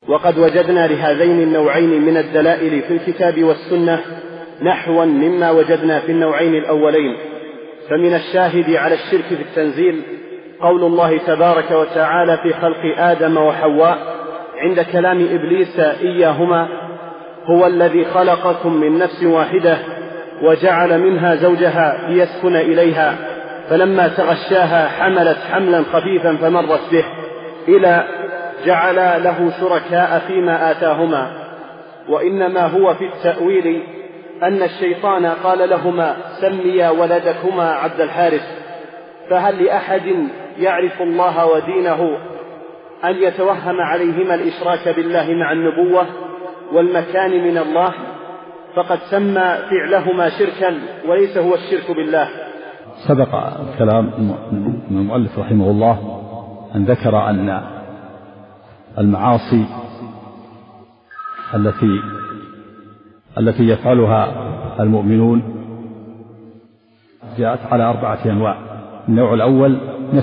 وقد وجدنا لهذين النوعين من الدلائل في الكتاب والسنة نحوا مما وجدنا في النوعين الأولين. فمن الشاهد على الشرك في التنزيل قول الله تبارك وتعالى في خلق آدم وحواء عند كلام إبليس إياهما: هو الذي خلقكم من نفس واحدة وجعل منها زوجها ليسكن إليها فلما تغشاها حملت حملا خفيفا فمرت به، إلى جعل له شركاء فيما آتاهما. وإنما هو في التأويل أن الشيطان قال لهما: سميا ولدكما عبد الحارث. فهل لأحد يعرف الله ودينه أن يتوهم عليهما الإشراك بالله مع النبوة والمكان من الله؟ فقد سمى فعلهما شركا وليس هو الشرك بالله. سبق الكلام من المؤلف رحمه الله أن ذكر أن المعاصي التي يفعلها المؤمنون جاءت على 4 أنواع. النوع الأول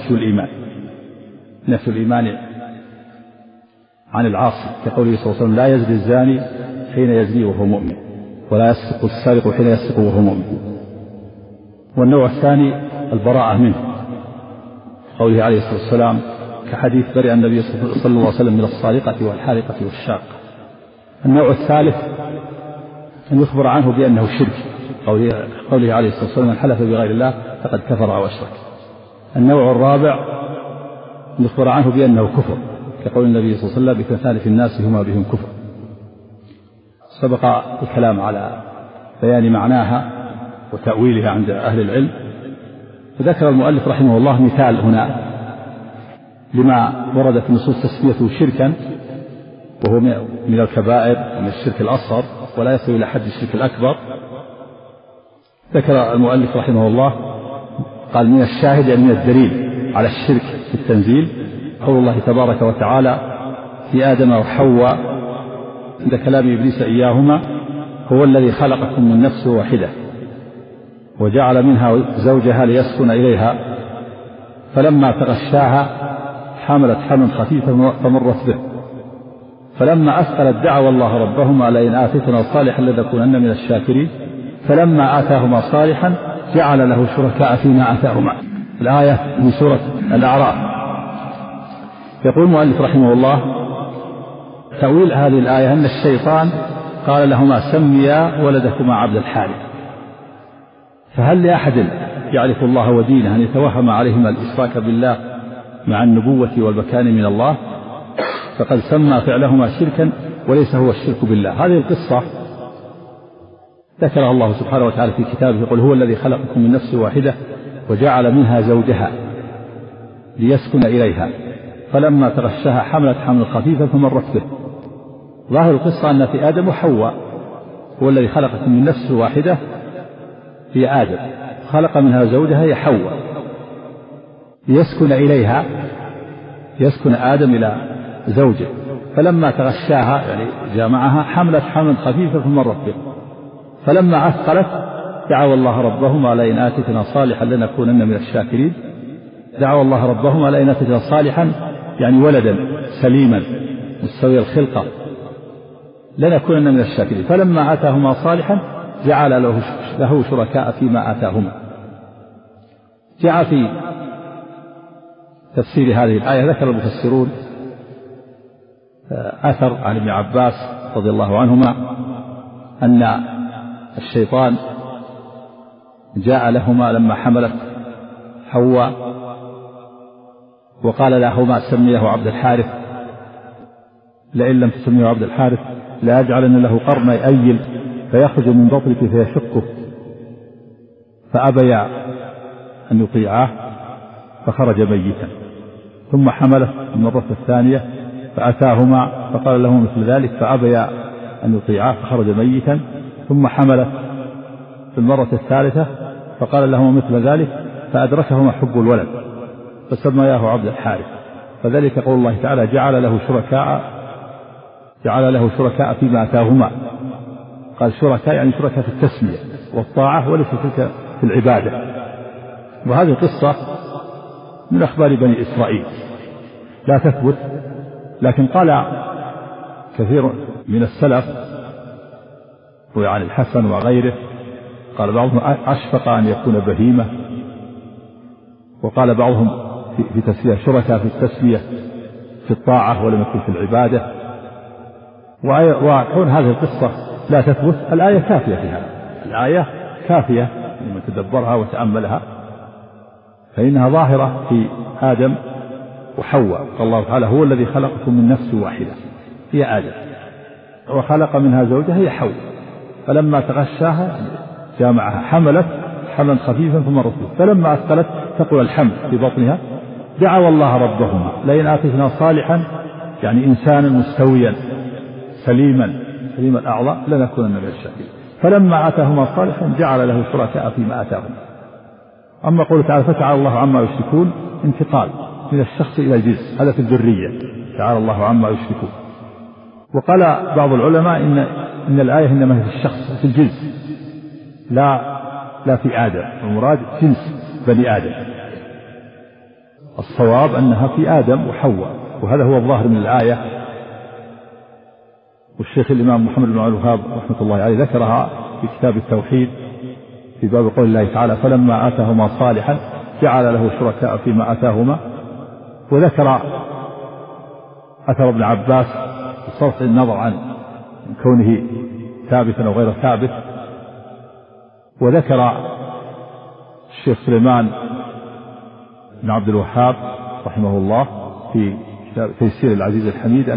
نفي الإيمان عن العاصي، كقوله صلى الله عليه وسلم: لا يزني الزاني حين يزني وهو مؤمن، ولا يسرق السارق حين يسرق وهو مؤمن. والنوع الثاني البراءة منه، قوله عليه الصلاة والسلام كحديث برئ النبي صلى الله عليه وسلم من الصارقة والحارقة والشاقة. النوع الثالث أن يخبر عنه بأنه شرك، قوله عليه الصلاة والسلام: من حلف بغير الله فقد كفر أو أشرك. النوع الرابع أن يخبر عنه بأنه كفر، كقول النبي صلى الله عليه وسلم: بكثال في الناس هما بهم كفر. سبق الكلام على بيان معناها وتأويلها عند أهل العلم، فذكر المؤلف رحمه الله مثال هنا لما ورد في نصوص تسميته شركا، وهو من الكبائر ومن الشرك الأصغر ولا يصل إلى حد الشرك الأكبر. ذكر المؤلف رحمه الله قال: من الشاهد يعني من الدليل على الشرك في التنزيل قول الله تبارك وتعالى في آدم وحواء عند كلام إبليس إياهما: هو الذي خلقكم من نفس واحدة وجعل منها زوجها ليسكن إليها فلما تغشاها حملت حملا خفيفا فمرت به، فلما أثقلت دعوا الله ربهما: لئن آتيتنا صالحا لنكونن من الشاكرين، فلما آتاهما صالحا جعل له شركاء فيما آتاهما. الآية من سورة الأعراف. يقول المؤلف رحمه الله: تأويل هذه الآية أن الشيطان قال لهما: سميا ولدكما عبد الحارث. فهل لأحد يعرف الله ودينه أن يتوهم عليهما الإشراك بالله مع النبوة والمكان من الله؟ فقد سمى فعلهما شركا وليس هو الشرك بالله. هذه القصة ذكرها الله سبحانه وتعالى في كتابه، يقول: هو الذي خلقكم من نفس واحدة وجعل منها زوجها ليسكن إليها فلما تغشاها حملت حملا خفيفا فمرت به. ظاهر القصة أن في آدم وحواء، هو الذي خلقكم من نفس واحدة هي آدم، خلق منها زوجها هي حواء ليسكن إليها، يسكن آدم إلى زوجه، فلما تغشاها يعني جامعها حملت حملا خفيفا فمرت به، فلما أثقلت دعوا الله ربهما: لئن آتيتنا صالحا لنكونن من الشاكرين. دعوا الله ربهما: لئن آتيتنا صالحا يعني ولدا سليما مستوي الخلقة لنكونن من الشاكرين، فلما آتاهما صالحا جعل له شركاء فيما آتاهما. جاء في تفسير هذه الآية ذكر المفسرون أثر عن ابن عباس رضي الله عنهما أن الشيطان جاء لهما لما حملت حواء وقال لهما: سميه عبد الحارث، لئن لم تسميه عبد الحارث لأجعلن له قرني أيل فيخرج من بطنك فيشقه، فأبيا أن يطيعاه فخرج ميتا. ثم حمله المرة الثانية فأتاهما فقال لهما مثل ذلك فأبيا أن يطيعاه فخرج ميتا. ثم حمله في المرة الثالثة فقال لهما مثل ذلك فأدركهما حب الولد فسمياه عبد الحارث. فذلك قول الله تعالى: جعل له شركاء فيما آتاهما. قال شركاء يعني شركاء في التسمية والطاعة وليس في العبادة. وهذه قصة من أخبار بني إسرائيل لا تثبت، لكن قال كثير من السلف وعن الحسن وغيره قال بعضهم أشفق أن يكون بهيمة، وقال بعضهم في تسمية شركاء في التسمية في الطاعة ولم يكن في العبادة. وكون هذه القصة لا تثبت الآية كافية في هذا، الآية كافية لمن تدبرها وتأملها، فإنها ظاهرة في آدم وحواء. الله تعالى هو الذي خلقكم من نفس واحدة هي آدم، وخلق منها زوجها هي حواء، فلما تغشاها جامعها حملت حملا خفيفا ثم رفضت، فلما أثقلت ثقل الحمل في بطنها دعوا الله ربهما لئن آتيتنا صالحا يعني إنسانا مستويا سليم الأعضاء لنكونن من الشاكرين، فلما آتاهما صالحا جعل له شركاء فيما آتاهما. أما قوله تعالى فتعالى الله عما يشركون انتقال من الشخص إلى الجنس، هذا في الذرية، تعالى الله عما يشركون. وقال بعض العلماء إن الآية إنما هي في الشخص في الجنس لا في آدم، المراد جنس بني آدم. الصواب أنها في آدم وحواء، وهذا هو الظاهر من الآية. والشيخ الإمام محمد بن عبد الوهاب رحمة الله عليه ذكرها في كتاب التوحيد في باب قول الله تعالى فلما آتاهما صالحا جعل له شركاء فيما آتاهما. وذكر أثر ابن عباس بصرف النظر عن كونه ثابتا أو غير ثابت. وذكر الشيخ سليمان بن عبد الوهاب رحمه الله في تيسير العزيز الحميد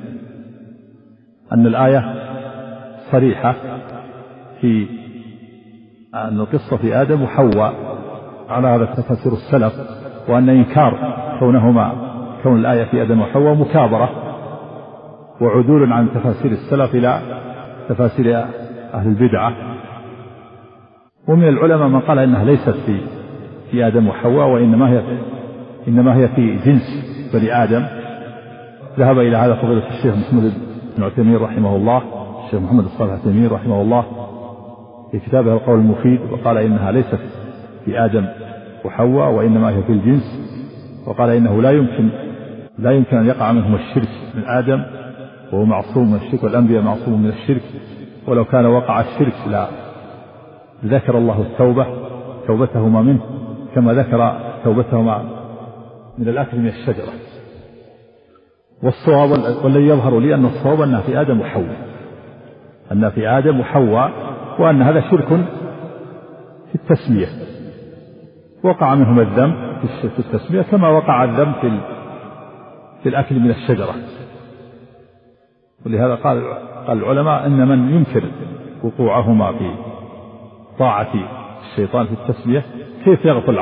أن الآية صريحة في أن القصة في آدم وحواء على هذا تفسير السلف، وأن إنكار كون الآية في آدم وحواء مكابرة وعدول عن تفاسير السلف إلى تفاسير أهل البدعة. ومن العلماء من قال إنها ليست في آدم وحواء، وإنما هي في جنس بني آدم. ذهب إلى هذا فضيلة الشيخ محمد بن عثيمين رحمه الله، الشيخ محمد الصالح العثيمين رحمه الله في كتابه القول المفيد، وقال إنها ليست في آدم وحواء وإنما هي في الجنس. وقال إنه لا يمكن أن يقع منهم الشرك من آدم وهو معصوم من الشرك، والأنبياء معصوم من الشرك، ولو كان وقع الشرك لا ذكر الله توبتهما منه كما ذكر توبتهما من الأكل من الشجرة. والصواب والذي يظهر لي أن الصواب أنها في آدم وحواء، وأن هذا شرك في التسمية، وقع منهم الذنب في التسمية كما وقع الذنب في الأكل من الشجرة. ولهذا قال العلماء إن من ينكر وقوعهما في طاعة الشيطان في التسمية كيف يغفل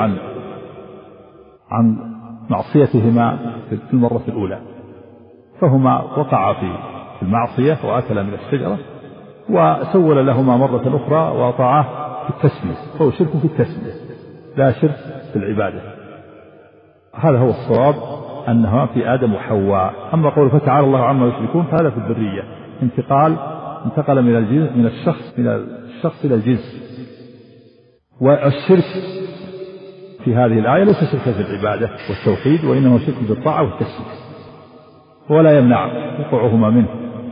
عن معصيتهما في المرة الأولى، فهما وقعا في المعصية وأكلا من الشجرة، وسول لهما مرة أخرى وأطاعاه في التسمية، فهو شرك في التسمية لا شرك في العبادة. هذا هو الصواب أنها في آدم وحواء. أما قول فتعالى الله عما يشركون فهذا في الذرية، انتقل من الشخص إلى الجنس. والشرك في هذه الآية ليس شركا في العبادة والتوحيد، وإنما شرك بالطاعة والتسمية، ولا يمنع وقوعهما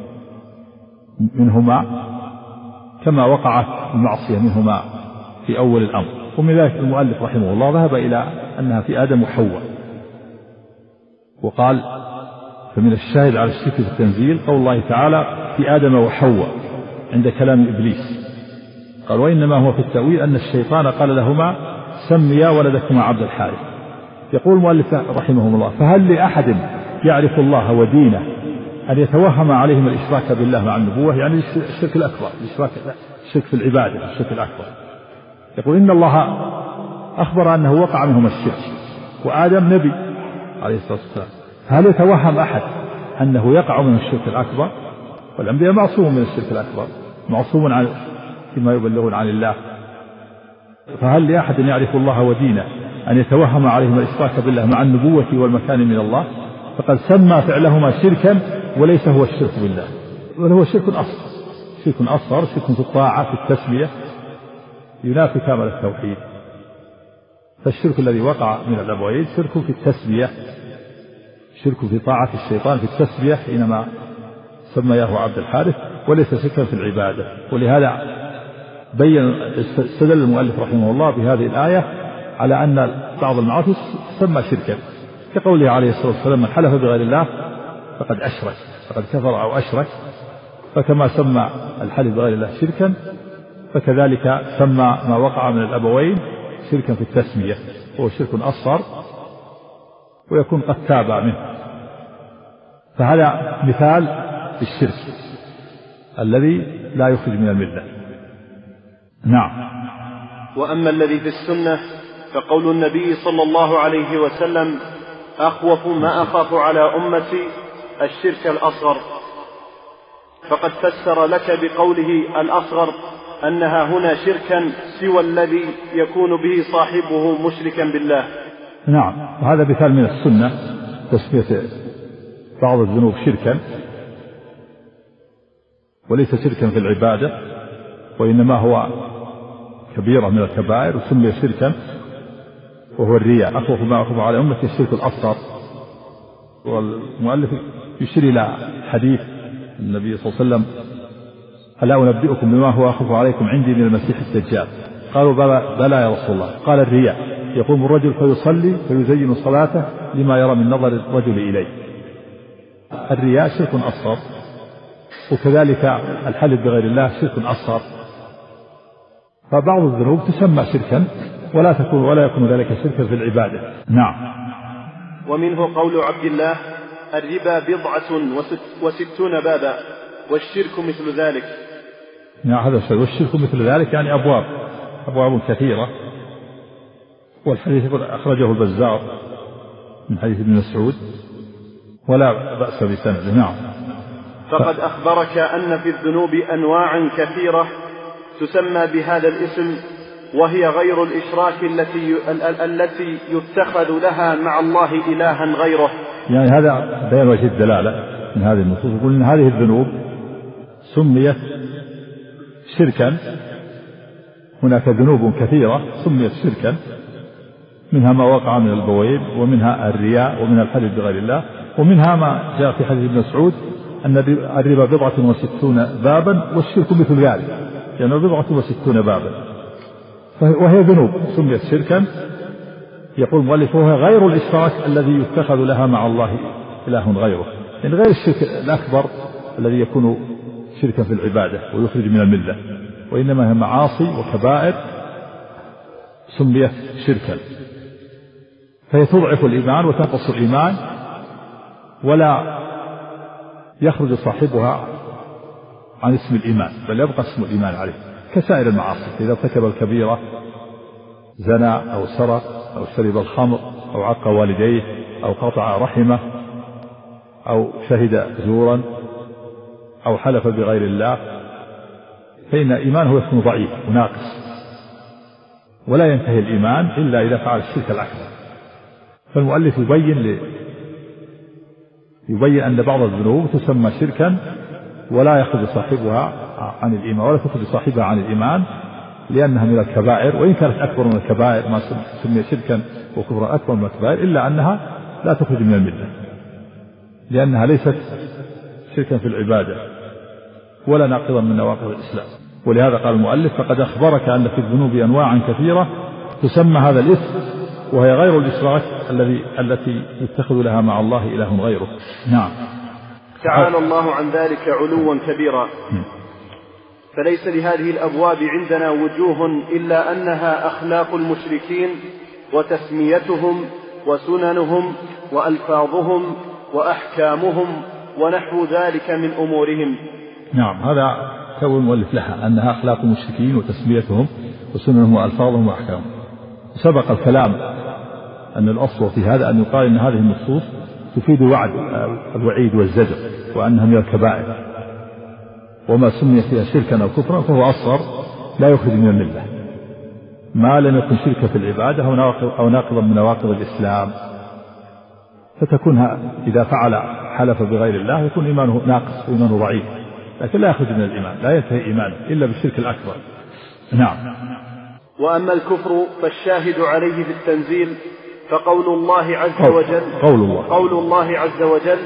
منهما كما وقعت المعصية منهما في أول الأمر. ومن ذلك المؤلف رحمه الله ذهب إلى أنها في آدم وحواء، وقال فمن الشاهد على الشرك في التنزيل قول الله تعالى في آدم وحواء عند كلام إبليس، قال وإنما هو في التأويل أن الشيطان قال لهما سميا ولدكما عبد الحارث. يقول المؤلف رحمه الله فهل لأحد يعرف الله ودينه أن يتوهم عليهم الإشراك بالله مع النبوة، يعني الشرك الأكبر، الشرك في العبادة، الشرك الأكبر. يقول إن الله أخبر أنه وقع منهم الشرك، وآدم نبي عليه الصلاة والسلام، هل يتوهم أحد أنه يقع من الشرك الأكبر؟ والأنبياء معصوم من الشرك الأكبر، معصوم عن فيما يبلغون عن الله. فهل لأحد يعرف الله ودينه أن يتوهم عليهم الإشراك بالله مع النبوة والمكان من الله؟ فقد سمى فعلهما شركا وليس هو الشرك بالله، بل هو شرك أصغر، شرك في الطاعة في التسمية ينافي كامل التوحيد. فالشرك الذي وقع من الأبوين شرك في التسمية، شرك في طاعة الشيطان في التسمية حينما سماه عبد الحارث وليس شركا في العبادة. ولهذا استدل المؤلف رحمه الله بهذه الآية على أن بعض المعاصي تسمى شركا، كقوله عليه الصلاة والسلام: من حلف بغير الله فقد أشرك، فقد كفر أو أشرك. فكما سمى الحلف بغير الله شركا، فكذلك سمى ما وقع من الأبوين شركا في التسمية، وهو شرك أصغر ويكون قد تاب منه. فهذا مثال للشرك الذي لا يخرج من الملة. نعم. وأما الذي في السنة فقول النبي صلى الله عليه وسلم: أخوف ما أخاف على أمتي الشرك الأصغر، فقد فسر لك بقوله الأصغر أنها هنا شركا سوى الذي يكون به صاحبه مشركا بالله. نعم، وهذا مثال من السنة تسمية بعض الذنوب شركا، وليس شركا في العبادة، وإنما هو كبيرة من الكبائر وسمي شركا، وهو الرياء. أخوف ما أخوف على أمتي الشرك الأصغر. والمؤلف يشير إلى حديث النبي صلى الله عليه وسلم: ألا أنبئكم بما هو أخوف عليكم عندي من المسيح الدجال؟ قالوا: بلى يا رسول الله. قال: الرياء، يقوم الرجل فيصلي فيزين صلاته لما يرى من نظر الرجل إليه. الرياء شرك أصغر، وكذلك الحلف بغير الله شرك أصغر. فبعض الذنوب تسمى شركا ولا يكون ذلك شركا في العبادة. نعم. ومنه قول عبد الله: الربا 67 بابا والشرك مثل ذلك. نعم، هذا الشيء. والشرك مثل ذلك يعني أبواب كثيرة. والحديث أخرجه البزار من حديث ابن مسعود ولا بأس بسنده. نعم. فقد أخبرك أن في الذنوب أنواعا كثيرة تسمى بهذا الاسم، وهي غير الإشراك التي يتخذ لها مع الله إلها غيره. يعني هذا بيان وجه الدلالة من هذه النصوص. يقول إن هذه الذنوب سميت شركا. هناك ذنوب كثيرة سميت شركا، منها ما وقع من البويب، ومنها الرياء، ومنها الحلف بغير الله، ومنها ما جاء في حديث ابن مسعود أن الربا 67 بابا والشرك مثل ذلك، يعني 67 بابا، وهي ذنوب سميت شركا. يقول المؤلف: وهو غير الإشراك الذي يتخذ لها مع الله إله غيره، يعني غير الشرك الأكبر الذي يكون شركا في العبادة ويخرج من الملة، وإنما هي معاصي وكبائر سميت شركا، فهي تضعف الإيمان وتنقص الإيمان، ولا يخرج صاحبها عن اسم الإيمان، بل يبقى اسم الإيمان عليه كسائر المعاصي. إذا ارتكب الكبيرة، زنى أو سرق أو شرب الخمر أو عق والديه أو قطع رحمه أو شهد زورا أو حلف بغير الله، فإن إيمانه يكون ضعيف وناقص، ولا ينتهي الإيمان إلا إذا فعل الشرك الأكبر. فالمؤلف يبين أن بعض الذنوب تسمى شركا ولا يخرج صاحبها عن الإيمان، ولا تخرج صاحبها عن الإيمان، لأنها من الكبائر، وإن كانت أكبر من الكبائر ما سمي شركا وكفرا أكبر من الكبائر، إلا أنها لا تخرج من الملة، لأنها ليست شركا في العبادة ولا ناقضا من نواقض الإسلام. ولهذا قال المؤلف: فقد أخبرك أن في الذنوب أنواعا كثيرة تسمى هذا الاسم، وهي غير الإشراك التي يتخذ لها مع الله إله غيره. نعم. تعالى الله عن ذلك علوا كبيرا. فليس لهذه الأبواب عندنا وجوه إلا أنها أخلاق المشركين وتسميتهم وسننهم وألفاظهم وأحكامهم ونحو ذلك من أمورهم. نعم، هذا كون المؤلف لها أنها أخلاق المشركين وتسميتهم وسننهم وألفاظهم وأحكامهم. سبق الكلام أن الأصل في هذا أن يقال أن هذه النصوص تفيد وعد الوعيد والزجر، وأنها من الكبائر، وما سمي فيها شركا أو كفرا فهو أصغر لا يخرج من الملة، ما لم يكن شركا في العبادة أو ناقضا من نواقض الإسلام. فتكون إذا فعل حلف بغير الله يكون إيمانه ناقص وإيمانه ضعيف، لكن لا يخرج من الإيمان، لا ينتهي إيمانه إلا بالشرك الأكبر. نعم. وأما الكفر فالشاهد عليه بالتنزيل فقول الله عز وجل قول الله عز وجل: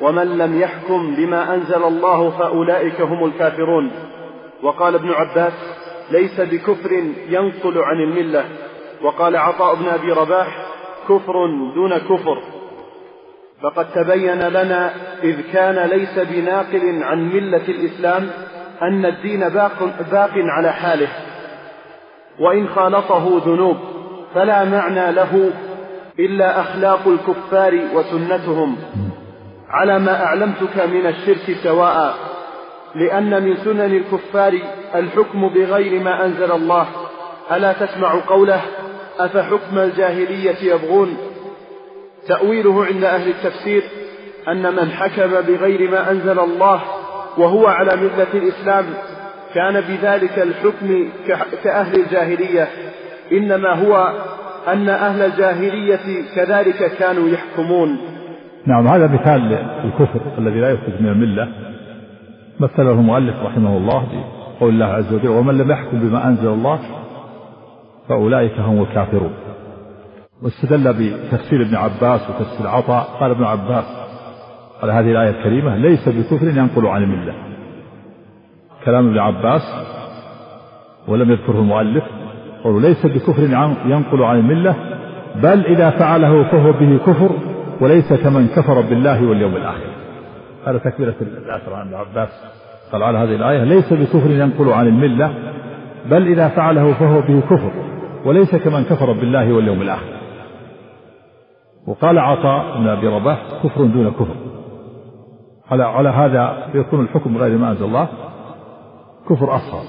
ومن لم يحكم بما أنزل الله فأولئك هم الكافرون. وقال ابن عباس ليس بكفر ينقل عن الملة. وقال عطاء بن أبي رباح كفر دون كفر. فقد تبين لنا إذ كان ليس بناقل عن ملة الإسلام أن الدين باق على حاله، وإن خالطه ذنوب فلا معنى له إلا أخلاق الكفار وسنتهم، على ما أعلمتك من الشرك سواء، لأن من سنن الكفار الحكم بغير ما أنزل الله. ألا تسمع قوله أفحكم الجاهلية يبغون؟ تأويله عند أهل التفسير أن من حكم بغير ما أنزل الله وهو على ملة الإسلام كان بذلك الحكم كأهل الجاهلية، إنما هو أن أهل الجاهلية كذلك كانوا يحكمون. نعم، هذا مثال الكفر الذي لا يخرج من الملة مثله المؤلف رحمه الله بقول الله عز وجل ومن لم يحكم بما أنزل الله فأولئك هم الكافرون. واستدل بتفسير ابن عباس وتفسير عطاء. قال ابن عباس على هذه الآية الكريمة ليس بكفر ينقل عن الملة، كلام ابن عباس ولم يذكره المؤلف، قالوا ليس بكفر ينقل عن الملة، بل إذا فعله فهو به كفر وليس كمن كفر بالله واليوم الآخر. هذا تكبيرة الأثر عن ابن عباس. قال على هذه الآية ليس بكفر ينقل عن الملة، بل إذا فعله فهو به كفر وليس كمن كفر بالله واليوم الآخر. وقال عطاء بن أبي رباح كفر دون كفر. على هذا يكون الحكم بغير ما أنزل الله كفر أصغر.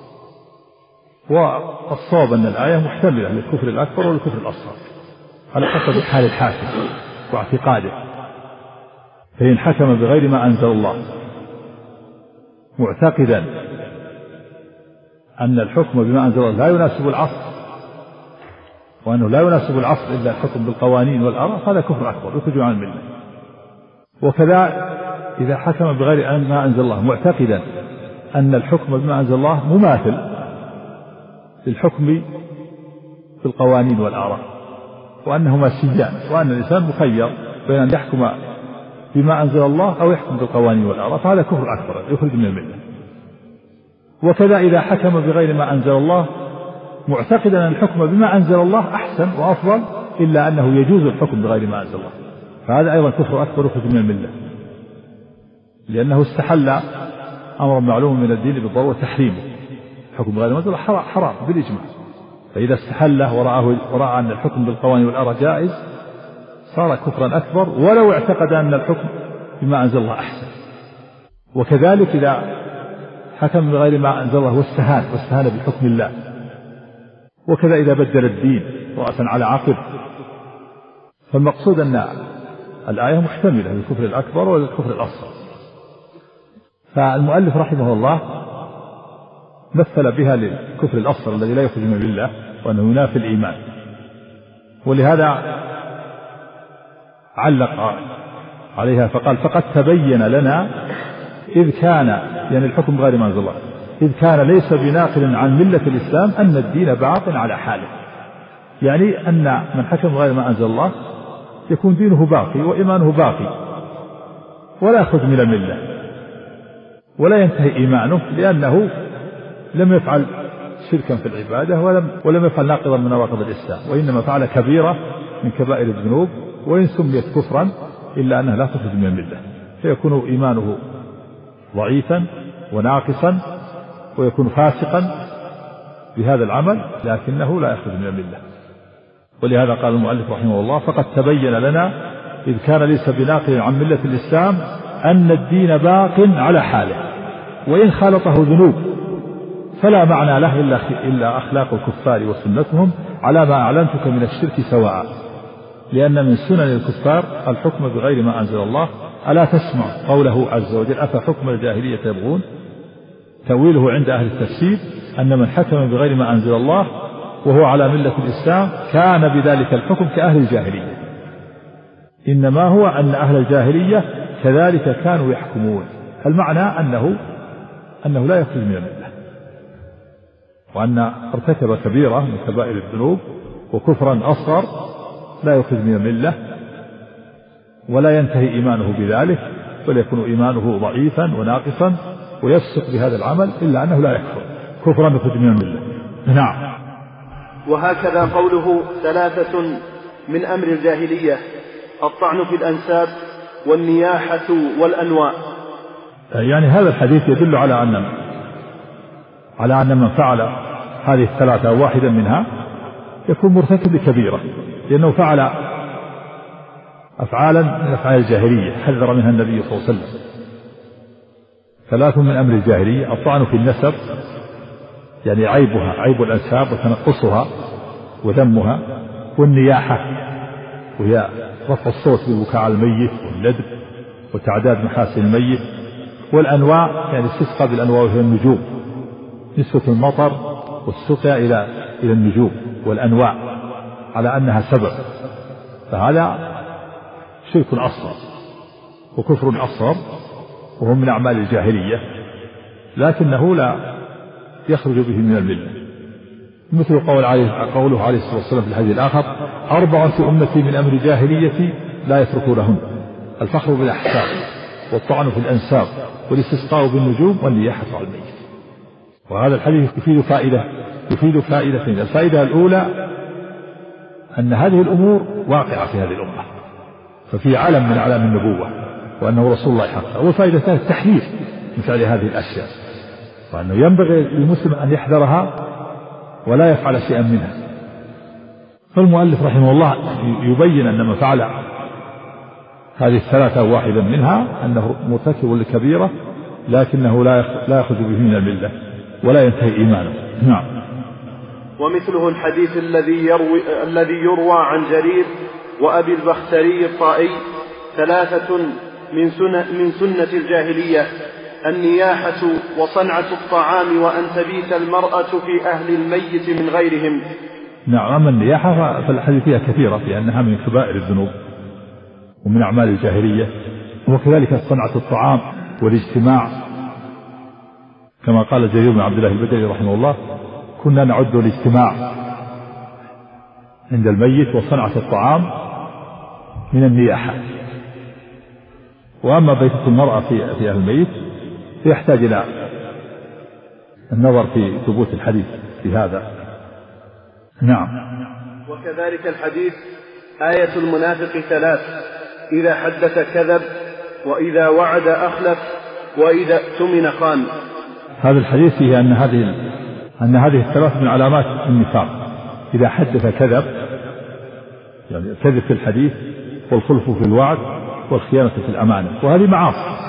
والصواب أن الآية محتملة للكفر الأكبر والكفر الأصغر على حسب حال الحاكم واعتقاده. فإن حكم بغير ما أنزل الله معتقدا أن الحكم بما أنزل الله لا يناسب العصر، وأنه لا يناسب العصر إلا الحكم بالقوانين والآراء، هذا كفر أكبر يخرج عن الملة. وكذا إذا حكم بغير ما أنزل الله معتقدا أن الحكم بما أنزل الله مماثل للحكم بالقوانين والآراء، وأنهما سيان، وأن الإنسان مخير بين أن يحكم بما أنزل الله أو يحكم بالقوانين والآراء، فهذا كفر أكبر يخرج من الملة. وكذا إذا حكم بغير ما أنزل الله معتقدا أن الحكم بما أنزل الله أحسن وأفضل، إلا أنه يجوز الحكم بغير ما أنزل الله، فهذا أيضا كفر أكبر يخرج من الملة، لأنه استحل أمر معلوم من الدين بالضرورة تحريمه. الحكم بغير ما أنزل الله حرام بالإجماع، فإذا استحله ورأى أن الحكم بالقوانين والآراء جائز صار كفرا أكبر ولو اعتقد أن الحكم بما أنزل الله أحسن. وكذلك إذا حكم بغير ما أنزل الله واستهان بحكم الله. وكذا إذا بدل الدين رأسا على عقب. فالمقصود أن الآية محتملة للكفر الأكبر وللكفر الأصغر. فالمؤلف رحمه الله مثل بها للكفر الأصغر الذي لا يخرج من الملة وأنه ينافي الإيمان، ولهذا علق عليها فقال فقد تبين لنا إذ كان، يعني الحكم بغير ما أنزل الله، إذ كان ليس بناقل عن ملة الإسلام أن الدين باق على حاله، يعني أن من حكم بغير ما أنزل الله يكون دينه باقي وإيمانه باقي ولا يخرج من الملة ولا ينتهي إيمانه، لأنه لم يفعل شركا في العبادة ولم يفعل ناقضا من نواقض الإسلام، وإنما فعل كبيرة من كبائر الذنوب، وإن سميت كفرا إلا أنها لا تخرج من الملة، فيكون إيمانه ضعيفا وناقصا ويكون فاسقا بهذا العمل، لكنه لا يخرج من الملة. ولهذا قال المؤلف رحمه الله فقد تبين لنا إذ كان ليس بناقل عن ملة الإسلام أن الدين باق على حاله، وإن خالطه ذنوب فلا معنى له إلا أخلاق الكفار وسنتهم، على ما أعلمتك من الشرك سواء، لأن من سنن الكفار الحكم بغير ما أنزل الله. ألا تسمع قوله عز وجل أفحكم الجاهلية يبغون؟ تأويله عند أهل التفسير أن من حكم بغير ما أنزل الله وهو على ملة الإسلام كان بذلك الحكم كأهل الجاهلية، إنما هو أن أهل الجاهلية كذلك كانوا يحكمون. المعنى أنه لا يخرج من الملة، وأن ارتكب كبيرة من كبائر الذنوب وكفرا أصغر لا يخرج من الملة ولا ينتهي إيمانه بذلك، بل يكون إيمانه ضعيفا وناقصا ويفسق بهذا العمل إلا أنه لا يكفر كفرا يخرج من الملة. نعم. وهكذا قوله 3 من أمر الجاهلية: الطعن في الأنساب والنياحة والأنواء. يعني هذا الحديث يدل على أن من فعل هذه 3 أو واحدا منها يكون مرتكب لكبيرة، لأنه فعل أفعالا من أفعال الجاهلية حذر منها النبي صلى الله عليه وسلم. 3 من أمر الجاهلية: الطعن في النسب، يعني عيب الأنساب وتنقصها وذمها، والنياحة وهي رفع الصوت بالبكاء على الميت والندب وتعداد محاسن الميت، والأنواع يعني استسقى بالأنواع وهي النجوم، نسبة المطر والسقيا إلى النجوم والأنواع على أنها سبب، فهذا شرك أصغر وكفر أصغر وهو من أعمال الجاهلية، لكنه لا يخرج به من الملة، مثل قوله عليه الصلاة والسلام في الحديث الآخر: 4 في أمتي من أمر الجاهلية لا يتركونهن: الفخر بالأحساب، والطعن في الأنساب، والاستسقاء بالنجوم، والنياحة على الميت. وهذا الحديث يفيد فائدتين: الفائدة الأولى أن هذه الأمور واقعة في هذه الأمة، ففي علم من أعلام النبوة وأنه رسول الله حقا. والفائدة الثانية التحذير من فعل هذه الأشياء، وأنه ينبغي للمسلم أن يحذرها ولا يفعل شيئا منها. فالمؤلف رحمه الله يبين أن من فعل هذه 3 واحدا منها أنه مرتكب لكبيرة، لكنه لا يخرج به من الملة ولا ينتهي إيمانه. نعم. ومثله الحديث الذي يروى عن جرير وأبي البختري الطائي: 3 من سنة الجاهلية: النياحة وصنعة الطعام وأن تبيت المرأة في أهل الميت من غيرهم. نعم. أما النياحة فالحديث فيها كثيرة في أنها من كبائر الذنوب ومن أعمال الجاهلية، وكذلك صنعة الطعام والاجتماع، كما قال جرير بن عبد الله البجلي رحمه الله: كنا نعد الاجتماع عند الميت وصنعة الطعام من النياحة. وأما بيتة المرأة في أهل الميت فيحتاج إلى النظر في ثبوت الحديث في هذا. نعم. وكذلك الحديث: آية المنافق 3: إذا حدث كذب، وإذا وعد أخلف، وإذا اؤتمن خان. هذا الحديث فيه أن هذه 3 من علامات النفاق: إذا حدث كذب، يعني كذب في الحديث، والخلف في الوعد، والخيانة في الأمانة، وهذه معاصي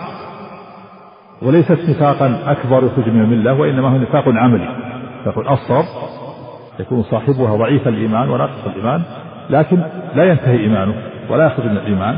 وليست نفاقا أكبر يخرج من الملة، وإنما هو نفاق عملي، نفاق أصغر يكون صاحبها ضعيف الإيمان وناقص الإيمان، لكن لا ينتهي إيمانه ولا يخرج من الإيمان،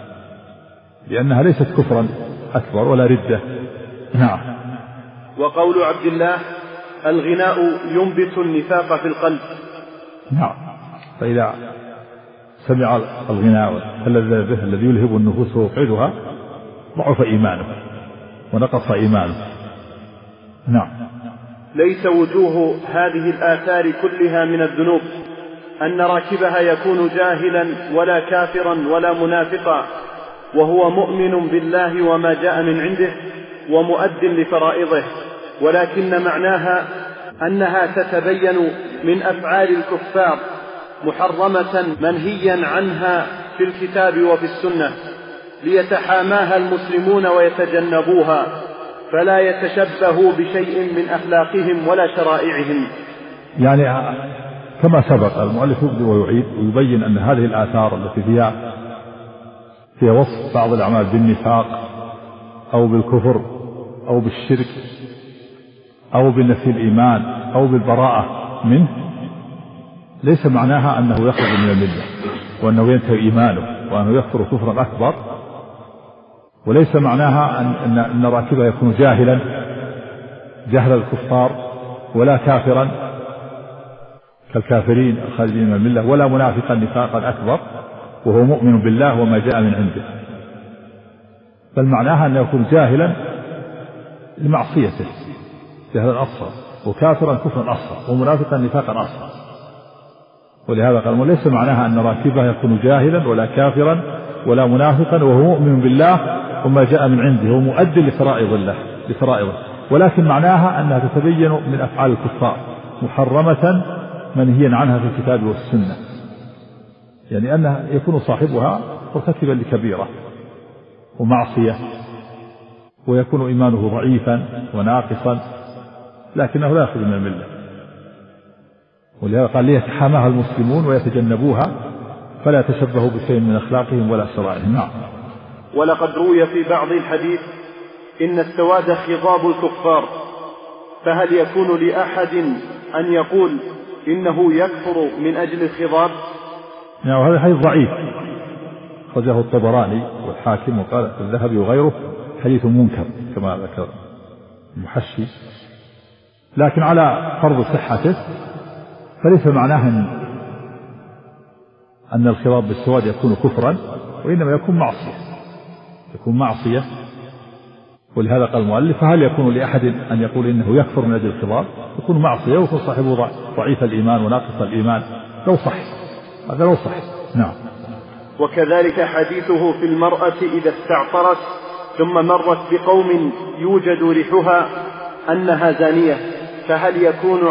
لأنها ليست كفرا أكبر ولا ردة. نعم. وقول عبد الله: الغناء ينبت النفاق في القلب. نعم. فإذا سمع الغناء والتلذذ به الذي يلهب النفوس ويقعدها ضعف إيمانه ونقص إيمانه. نعم. ليس وجوه هذه الآثار كلها من الذنوب أن راكبها يكون جاهلا ولا كافرا ولا منافقا، وهو مؤمن بالله وما جاء من عنده ومؤد لفرائضه، ولكن معناها أنها تتبين من أفعال الكفار محرمة منهيا عنها في الكتاب وفي السنة، ليتحاماها المسلمون ويتجنبوها، فلا يتشبهوا بشيء من أخلاقهم ولا شرائعهم. يعني كما سبق المؤلف يبدي ويعيد ويبين أن هذه الآثار التي فيها وصف بعض الأعمال بالنفاق أو بالكفر أو بالشرك أو بنفي الإيمان أو بالبراءة منه، ليس معناها أنه يخرج من الملة وأنه ينتهي إيمانه وأنه يكفر كفرا أكبر، وليس معناها أن راكبه يكون جاهلا جهل الكفار ولا كافرا كالكافرين الخارجين من الملة، ولا منافقا نفاقا أكبر وهو مؤمن بالله وما جاء من عنده، بل معناها أنه يكون جاهلا لمعصيته جهلا أصغر، وكافرا كفرا أصغر، ومنافقا نفاقا أصغر. ولهذا قال ليس معناها أن راكبه يكون جاهلا ولا كافرا ولا منافقا وهو مؤمن بالله وما جاء من عنده هو مؤدي لفرائضه، ولكن معناها أنها تتبين من أفعال الكفار محرمة منهيا عنها في الكتاب والسنة، يعني أنها يكون صاحبها مرتكبا لكبيرة ومعصية ويكون إيمانه ضعيفا وناقصا لكنه لا يأخذ من الملة، ولهذا قال ليتحاماها المسلمون ويتجنبوها فلا يتشبهوا بشيء من أخلاقهم ولا شرائعهم. نعم. ولقد روي في بعض الحديث إن السواد خضاب الكفار، فهل يكون لأحد أن يقول إنه يكفر من أجل الخضاب؟ نعم، هذا حديث ضعيف خرجه الطبراني والحاكم وقال الذهبي وغيره حديث منكر كما ذكر المحشي، لكن على فرض صحته فليس معناه أن الخضاب بالسواد يكون كفرا، وإنما يكون معصية، ولهذا قال المؤلف فهل يكون لأحد أن يقول إنه يكفر من أجل الخضاب؟ يكون معصية ويكون صاحبه ضعيف الإيمان وناقص الإيمان لو صح، هذا لو صح. نعم. وكذلك حديثه في المرأة إذا استعطرت ثم مرت بقوم يوجد ريحها أنها زانية، فهل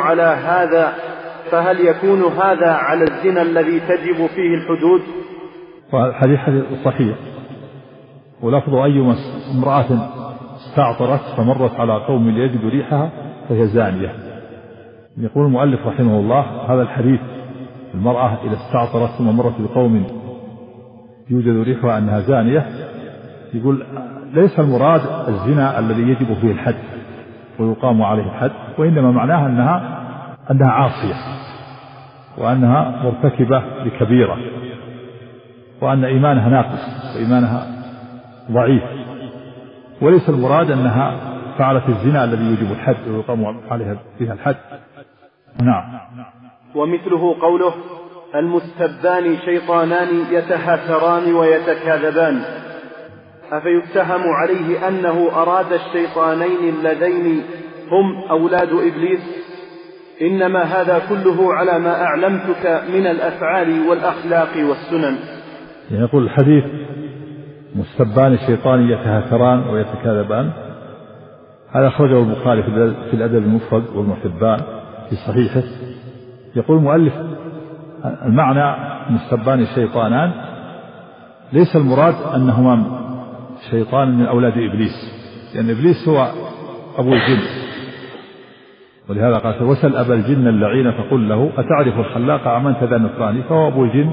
يكون هذا على الزنا الذي تجب فيه الحدود؟ حديث صحيح، ولفظ أي امرأة استعطرت فمرت على قوم يجد ريحها فهي زانية. يقول المؤلف رحمه الله هذا الحديث المرأة إذا استعطرت ثم مرت بقوم يوجد ريحها أنها زانية، يقول ليس المراد الزنا الذي يجب فيه الحد ويقام عليه الحد، وإنما معناها أنها عاصية وأنها مرتكبة لكبيرة وأن إيمانها ناقص وإيمانها ضعيف، وليس المراد أنها فعلت الزنا الذي يجب الحد ويقام عليها فيها الحد. نعم. ومثله قوله المستبان شيطانان يتهاتران ويتكاذبان، أفيتهم عليه أنه أراد الشيطانين اللذين هم أولاد إبليس؟ إنما هذا كله على ما أعلمتك من الأفعال والأخلاق والسنن. يقول الحديث مستبان الشيطان يتهاتران ويتكاذبان، هذا أخرجه البخاري في الأدب المفرد وابن حبان في صحيحه. يقول المؤلف المعنى مستبان الشيطانان ليس المراد أنهما شيطان من أولاد إبليس، لأن إبليس هو أبو الجن، ولهذا قال وسل أبا الجن اللعين فقل له أتعرف الخلاق أمنت ذا النصراني، فهو أبو الجن،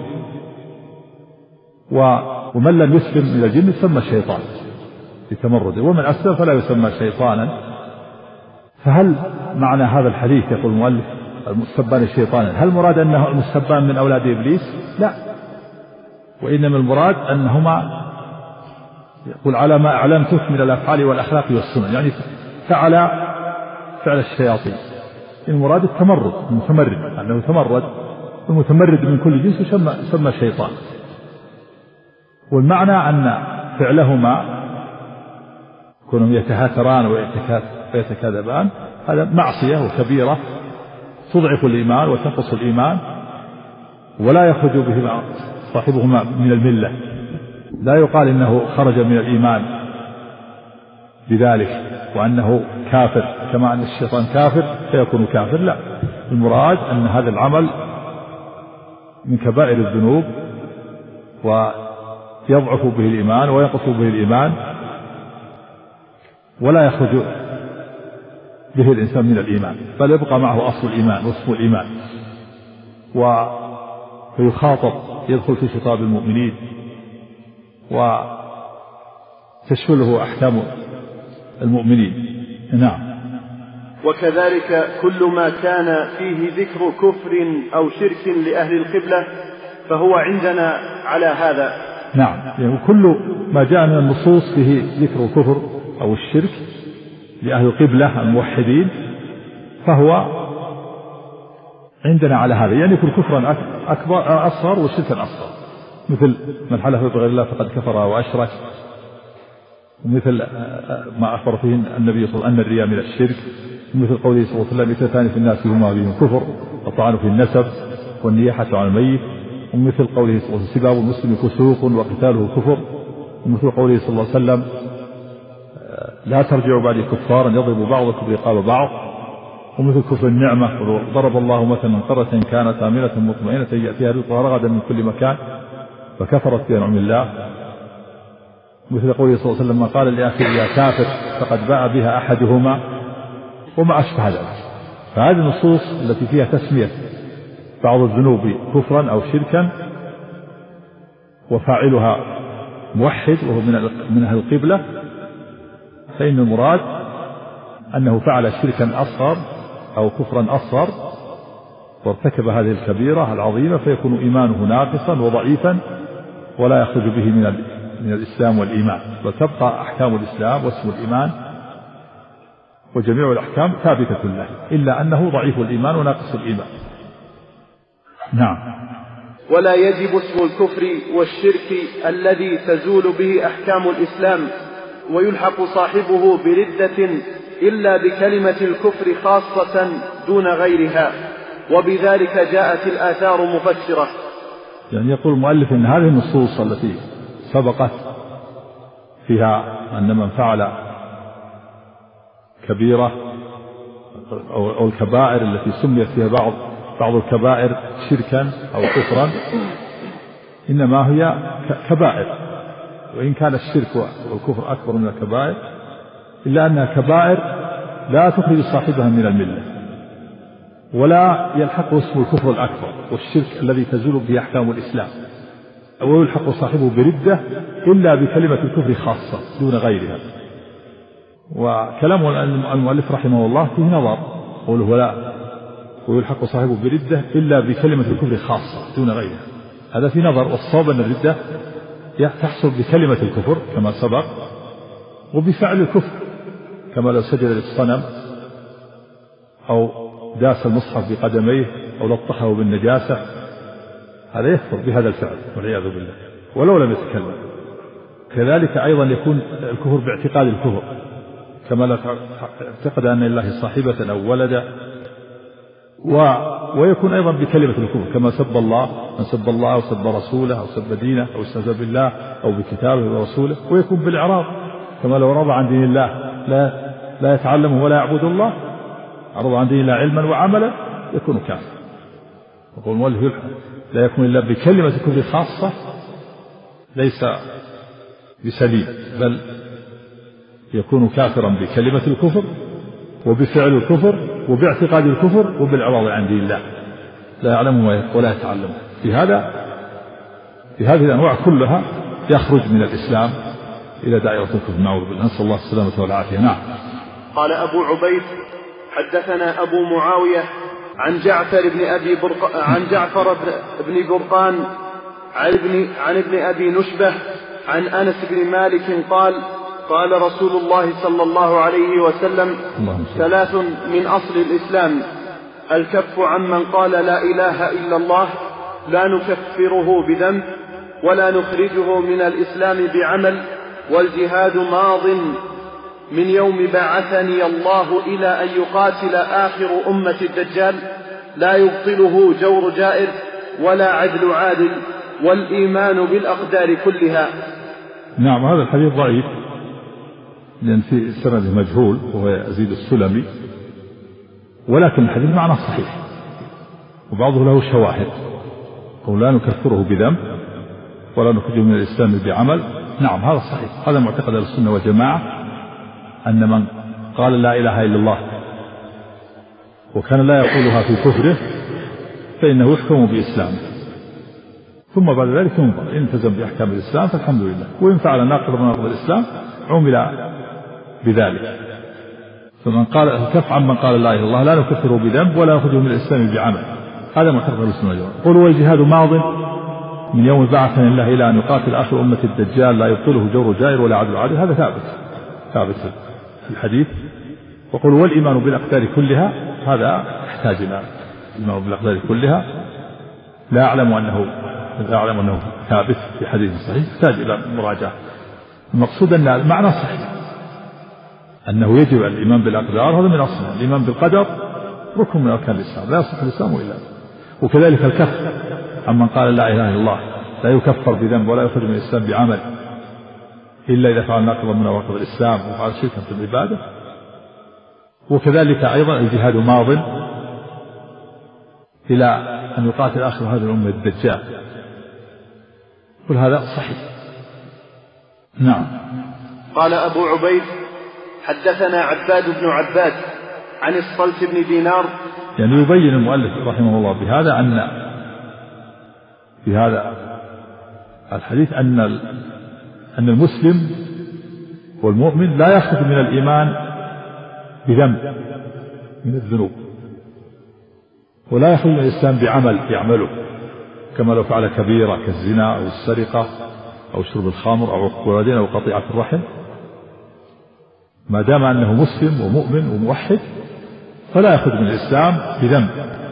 ومن لم يسلم من الجن يسمى الشيطان لتمرده، ومن أسلم فلا يسمى شيطانا. فهل معنى هذا الحديث يقول المؤلف المستبان الشيطان هل مراد أنه المستبان من أولاد إبليس؟ لا، وإنما المراد أنهما يقول على ما أعلمتك من الأفعال والأخلاق والسنن، يعني فعل الشياطين. المراد التمرد، المتمرد، أنه تمرد، المتمرد من كل جنس يسمى شيطان. والمعنى أن فعلهما كونهم يتهاتران ويتكاذبان هذا معصية وكبيرة تضعف الإيمان وتنقص الإيمان، ولا يخرج به صاحبهما من الملة، لا يقال إنه خرج من الإيمان بذلك وأنه كافر كما أن الشيطان كافر فيكون كافر، لا، المراد أن هذا العمل من كبائر الذنوب ويضعف به الإيمان وينقص به الإيمان، ولا يخرج به الإنسان من الإيمان، بل يبقى معه أصل الإيمان واسم الإيمان، ويخاطب يدخل في خطاب المؤمنين وتشمله أحكام المؤمنين. نعم. وكذلك كل ما كان فيه ذكر كفر أو شرك لأهل القبلة فهو عندنا على هذا. نعم، يعني كل ما جاء من النصوص فيه ذكر الكفر أو الشرك لأهل القبلة الموحدين فهو عندنا على هذا، يعني يكون كفرا أكبر أصغر وشركا أصغر، مثل من حلف بغير الله فقد كفر وأشرك، ومثل ما أخبر فيه النبي صلى الله عليه وسلم أن الرياء من الشرك، ومثل قوله صلى الله عليه وسلم اثنتان في الناس هما بهم كفر والطعن في النسب والنياحة على الميت، ومثل قوله صلى الله عليه وسلم سباب المسلم فسوق وقتاله كفر، ومثل قوله صلى الله عليه وسلم لا ترجعوا بعد كفارا يضرب بعضكم رقاب بعض، ومثل كفر النعمة ضرب الله مثلا قرية كانت آمنة مطمئنة يأتيها رزقها رغدا من كل مكان فكفرت بأنعم الله، مثل قوله صلى الله عليه وسلم ما قال لأخيه يا كافر فقد باء بها أحدهما وما أشبه ذلك. فهذه النصوص التي فيها تسمية بعض الذنوب كفرا أو شركا وفاعلها موحد وهو من أهل القبلة، فإن المراد أنه فعل شركا أصغر أو كفرا أصغر وارتكب هذه الكبيرة العظيمة فيكون إيمانه ناقصا وضعيفا ولا يخرج به من الإسلام والإيمان، وتبقى أحكام الإسلام واسم الإيمان وجميع الأحكام ثابتة له، إلا أنه ضعيف الإيمان وناقص الإيمان. نعم. ولا يجب اسم الكفر والشرك الذي تزول به أحكام الإسلام ويلحق صاحبه بردة إلا بكلمة الكفر خاصة دون غيرها، وبذلك جاءت الآثار مفسرة. يعني يقول المؤلف إن هذه النصوص التي سبقت فيها أن من فعل كبيرة أو الكبائر التي سميت فيها بعض الكبائر شركا أو كفرا إنما هي كبائر، وإن كان الشرك والكفر أكبر من الكبائر إلا أنها كبائر لا تخرج صاحبها من الملة، ولا يلحقه اسم الكفر الأكبر والشرك الذي تزول به أحكام الإسلام، ويلحق صاحبه بردة إلا بكلمة الكفر خاصة دون غيرها. وكلام المؤلف رحمه الله فيه نظر، قوله ولا ويلحق صاحبه بردة إلا بكلمة الكفر خاصة دون غيرها، هذا في نظر. والصواب أن الردة تحصل بكلمة الكفر كما سبق وبفعل الكفر، كما لو سجد للصنم أو داس المصحف بقدميه أو لطخه بالنجاسة، هذا يكفر بهذا الفعل والعياذ بالله ولو لم يتكلم. كذلك أيضا يكون الكفر باعتقاد الكفر، كما لو اعتقد أن لله صاحبة أو ولدا، ويكون أيضا بكلمة الكفر كما سب الله من سب الله أو سب رسوله أو سب دينه أو استهزأ بالله أو بكتابه ورسوله، ويكون بالإعراض كما لو رضى عن دين الله لا يتعلمه ولا يعبد الله، رضى عن دين الله علما وعملا يكون كافر. يقول المؤلف لا يكون إلا بكلمة الكفر خاصة ليس بسليم، بل يكون كافرا بكلمة الكفر وبفعل الكفر وباعتقاد الكفر وبالإعراض عن دين الله، لا يعلمه ولا يتعلمه. في هذه الأنواع كلها يخرج من الإسلام إلى دائرة الكفر، نعوذ بالله، نسأل الله السلامة والعافية. نعم. قال أبو عبيد حدثنا أبو معاوية عن جعفر بن برقان عن ابن أبي نشبة عن أنس بن مالك قال قال رسول الله صلى الله عليه وسلم: ثلاث من أصل الإسلام: الكف عمن قال لا إله إلا الله لا نكفره بذنب ولا نخرجه من الإسلام بعمل، والجهاد ماض من يوم بعثني الله إلى أن يقاتل آخر أمة الدجال لا يبطله جور جائر ولا عدل عادل، والإيمان بالأقدار كلها. نعم. هذا الحديث ضعيف لأن في سنده مجهول وهو يزيد السلمي، ولكن الحديث معناه صحيح وبعضه له شواهد، ولا نكفره بذنب ولا نخرجه من الإسلام بعمل. نعم هذا صحيح، هذا معتقد السنة والجماعة، أن من قال لا إله إلا الله وكان لا يقولها في كفره فإنه يحكم بإسلامه، ثم بعد ذلك ينظر إن التزم بأحكام الإسلام فالحمد لله، وإن فعل ناقض من نواقض الإسلام عمل بذلك. فمن قال الكف عن من قال لا إله إلا الله لا نكفره بذنب ولا نخرجه من الإسلام بعمل، هذا معتقد السنة والجماعة. قل والجهاد ماض من يوم بعثني الله إلى أن يقاتل آخر أمة الدجال لا يبطله جور جائر ولا عدل عادل، هذا ثابت في الحديث. وقل والإيمان بالأقدار كلها، هذا يحتاج إلى الإيمان بالأقدار كلها، لا أعلم أنه ثابت في حديث صحيح، يحتاج إلى مراجعة. المقصود أن المعنى صحيح، أنه يجب الإيمان بالأقدار، هذا من أصله. الإيمان بالقدر ركن من أركان الإسلام، لا يصح الإسلام إلا. وكذلك الكف عمن قال لا إله إلا الله لا يكفر بذنب ولا يخرج من الإسلام بعمل، إلا إذا فعل ناقضا من نواقض الإسلام وفعل شركا في العبادة. وكذلك أيضا الجهاد ماض إلى أن يقاتل آخر هذه الأمة الدجال، كل هذا صحيح. نعم. قال أبو عبيد حدثنا عباد بن عباد عن الصلت بن دينار. يعني يبين المؤلف رحمه الله بهذا أن في هذا الحديث أن المسلم والمؤمن لا يخرج من الإيمان بذنب من الذنوب، ولا يخرج من الإسلام بعمل يعمله كما لو فعل كبيرة كالزنا أو السرقة أو شرب الخمر أو عقوق الوالدين أو قطيعة الرحم. ما دام أنه مسلم ومؤمن وموحد فلا يخرج من الإسلام بذنب،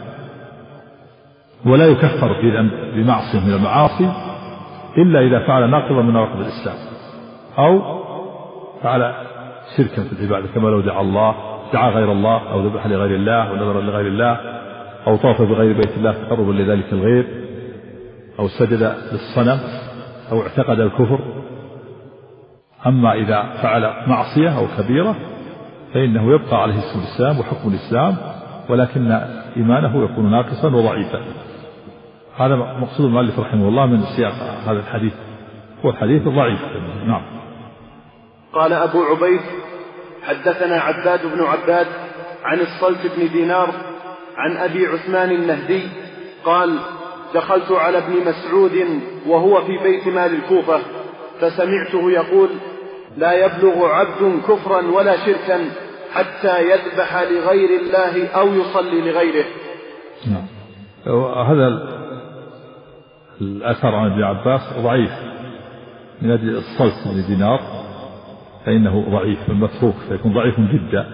ولا يكفر في ذنب بمعصية من المعاصي إلا إذا فعل ناقضا من نواقض الإسلام أو فعل شركا في العبادة كما لو دعا غير الله أو ذبح لغير الله أو نذر لغير الله أو طاف بغير بيت الله تقربا لذلك الغير أو سجد للصنم أو اعتقد الكفر. أما إذا فعل معصية أو كبيرة فإنه يبقى عليه اسم الإسلام وحكم الإسلام، ولكن إيمانه يكون ناقصا وضعيفا. هذا مقصود المؤلف رحمه الله من سياق هذا الحديث، هو الحديث ضعيف. نعم. قال أبو عبيد حدثنا عباد بن عباد عن الصلت بن دينار عن أبي عثمان النهدي قال دخلت على ابن مسعود وهو في بيت مال الكوفة فسمعته يقول لا يبلغ عبد كفرا ولا شركا حتى يذبح لغير الله أو يصلي لغيره. نعم. هذا الأثر عن ابن عباس ضعيف من أجل الصلت بن دينار، فإنه ضعيف المتروك فيكون ضعيف جدا.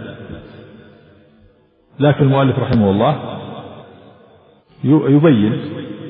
لكن المؤلف رحمه الله يبين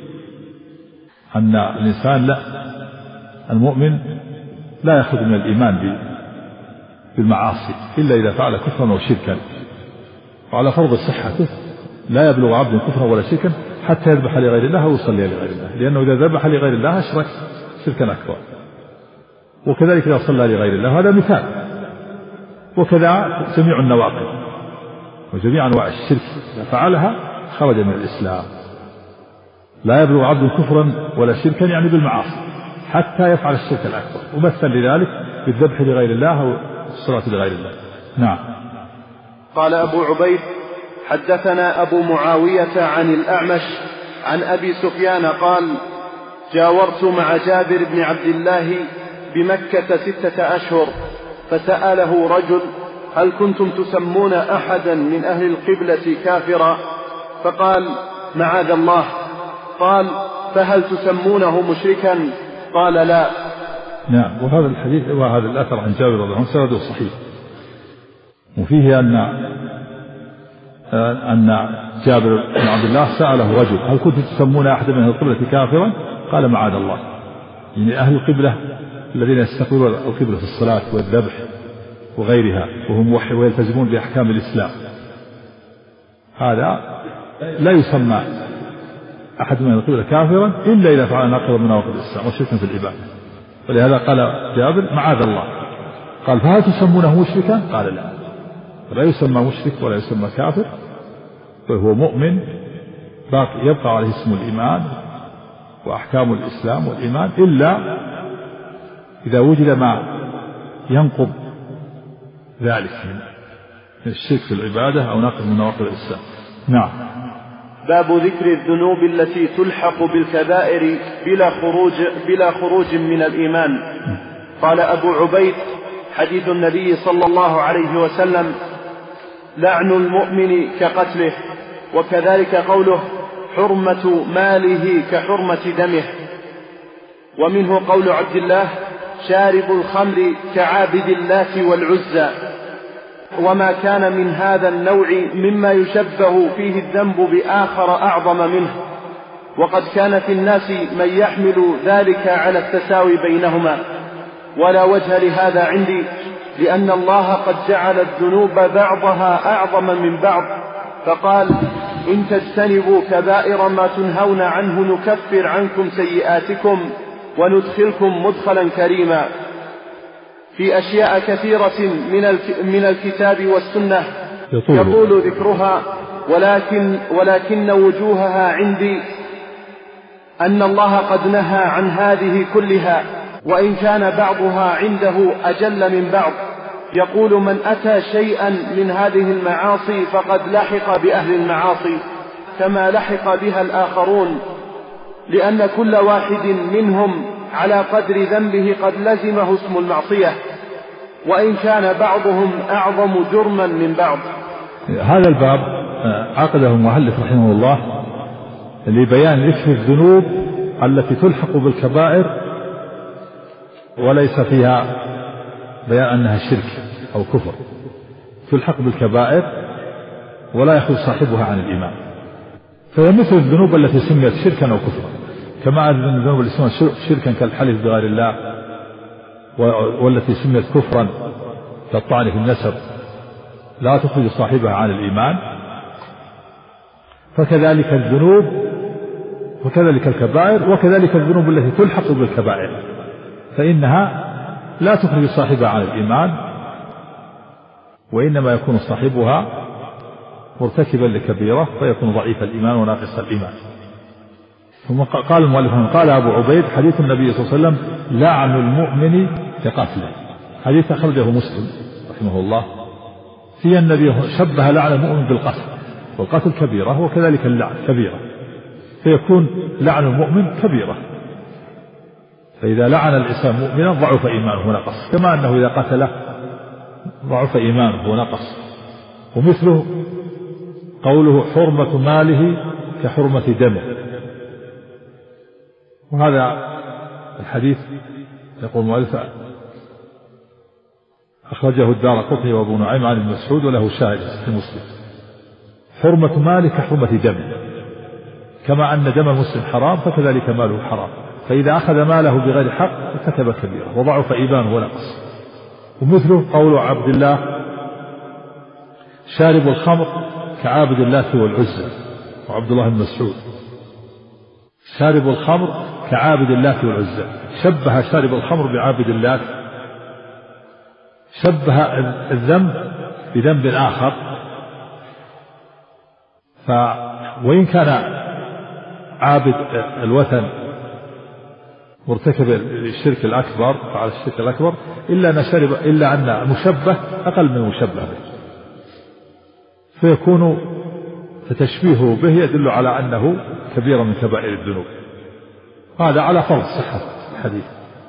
أن الإنسان لا، المؤمن لا يخرج من الإيمان بالمعاصي إلا إذا فعل كفرا أو شركا، وعلى فرض صحته لا يبلغ عبد كفرا ولا شركا حتى يذبح لغير الله أو يصلي لغير الله، لأنه إذا ذبح لغير الله أشرك شركا أكبر، وكذلك إذا صلى لغير الله هذا مثال. وكذا جميع النواقض وجميع أنواع الشرك إذا فعلها خرج من الإسلام. لا يبلغ عبد كفرا ولا شركا يعني بالمعاصي حتى يفعل الشرك الأكبر، ومثل لذلك بالذبح لغير الله أو الصلاة لغير الله. نعم. قال أبو عبيد حدثنا أبو معاوية عن الأعمش عن أبي سفيان قال جاورت مع جابر بن عبد الله بمكة 6 أشهر فسأله رجل هل كنتم تسمون أحدا من أهل القبلة كافرا؟ فقال معاذ الله. قال فهل تسمونه مشركا؟ قال لا. نعم. وهذا الحديث وهذا الأثر عن جابر رضي الله عنه سنده صحيح، وفيه أن جابر بن عبد الله سأله رجل هل كنتم تسمون أحدا من أهل القبلة كافرا؟ قال معاذ الله، يعني أهل القبلة الذين يستقبلون القبلة في الصلاة والذبح وغيرها وهم ويلتزمون بأحكام الإسلام، هذا لا يسمى أحد من القبلة كافرا إلا إذا فعل ناقضا من نواقض الإسلام وشركا في العبادة. ولهذا قال جابر معاذ الله. قال فهل تسمونه مشركا؟ قال لا، لا يسمى مشرك ولا يسمى كافر، فهو مؤمن يبقى عليه اسم الإيمان وأحكام الإسلام والإيمان إلا إذا وجد ما ينقض ذلك من الشرك في العبادة أو ناقض من نواقض الإسلام. نعم. باب ذكر الذنوب التي تلحق بالكبائر بلا خروج من الإيمان. قال أبو عبيد حديث النبي صلى الله عليه وسلم لعن المؤمن كقتله، وكذلك قوله حرمة ماله كحرمة دمه. ومنه قول عبد الله شارب الخمر كعابد اللات والعزى. وما كان من هذا النوع مما يشبه فيه الذنب بآخر أعظم منه، وقد كان في الناس من يحمل ذلك على التساوي بينهما، ولا وجه لهذا عندي، لأن الله قد جعل الذنوب بعضها أعظم من بعض، فقال إن تجتنبوا كبائر ما تنهون عنه نكفر عنكم سيئاتكم وندخلكم مدخلا كريما. في أشياء كثيرة من الكتاب والسنة يطول ذكرها، ولكن وجوهها عندي أن الله قد نهى عن هذه كلها، وإن كان بعضها عنده أجل من بعض. يقول: من أتى شيئا من هذه المعاصي فقد لحق بأهل المعاصي كما لحق بها الآخرون، لأن كل واحد منهم على قدر ذنبه قد لزمه اسم المعصية، وإن كان بعضهم أعظم جرما من بعض. هذا الباب عقده المؤلف رحمه الله لبيان ذكر الذنوب التي تلحق بالكبائر وليس فيها بيان أنها شرك أو كفر، تلحق بالكبائر ولا يخرج صاحبها عن الإيمان. فهي مثل الذنوب التي سميت شركا أو كفرا، كما أن الذنوب التي سميت شركا كالحلف بغير الله، والتي سميت كفرا كالطعن في النسب لا تخرج صاحبها عن الإيمان، فكذلك الذنوب وكذلك الكبائر وكذلك الذنوب التي تلحق بالكبائر فإنها لا تخرج صاحبها عن الإيمان، وإنما يكون صاحبها مرتكبا لكبيرة فيكون ضعيف الإيمان وناقص الإيمان. ثم قال المؤلف: قال أبو عبيد: حديث النبي صلى الله عليه وسلم لعن المؤمن كقتله. حديث أخرجه مسلم رحمه الله، في النبي شبه لعن المؤمن بالقتل، والقتل كبيرة وكذلك اللعن كبيرة، فيكون لعن المؤمن كبيرة. فإذا لعن الإنسان مؤمنا ضعف إيمانه ونقص، كما أنه إذا قتله ضعف إيمانه ونقص. ومثله قوله: حرمة ماله كحرمة دمه. وهذا الحديث يقول المؤلف أخرجه الدارقطني وأبو نعيم عن ابن مسعود وله شاهد في مسلم: حرمة ماله كحرمة دمه، كما أن دم المسلم حرام فكذلك ماله حرام، فإذا أخذ ماله بغير حق ارتكب كبيرة وضعف إيمانه ونقص. ومثله قول عبد الله: شارب الخمر كعابد اللات والعزى. وعبد الله بن مسعود: شارب الخمر كعابد اللات والعزى. شبه شارب الخمر بعابد اللات، شبه الذنب بذنب آخر. وإن كان عابد الوثن مرتكب للشرك الأكبر فعلى الشرك الأكبر، إلا أن مشبه أقل من مشبه به، فيكون فتشبيهه به يدل على أنه كبير من كبائر الذنوب. هذا على فرض صحة الحديث،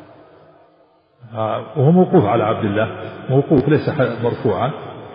وهو موقوف على عبد الله، موقوف ليس مرفوعا.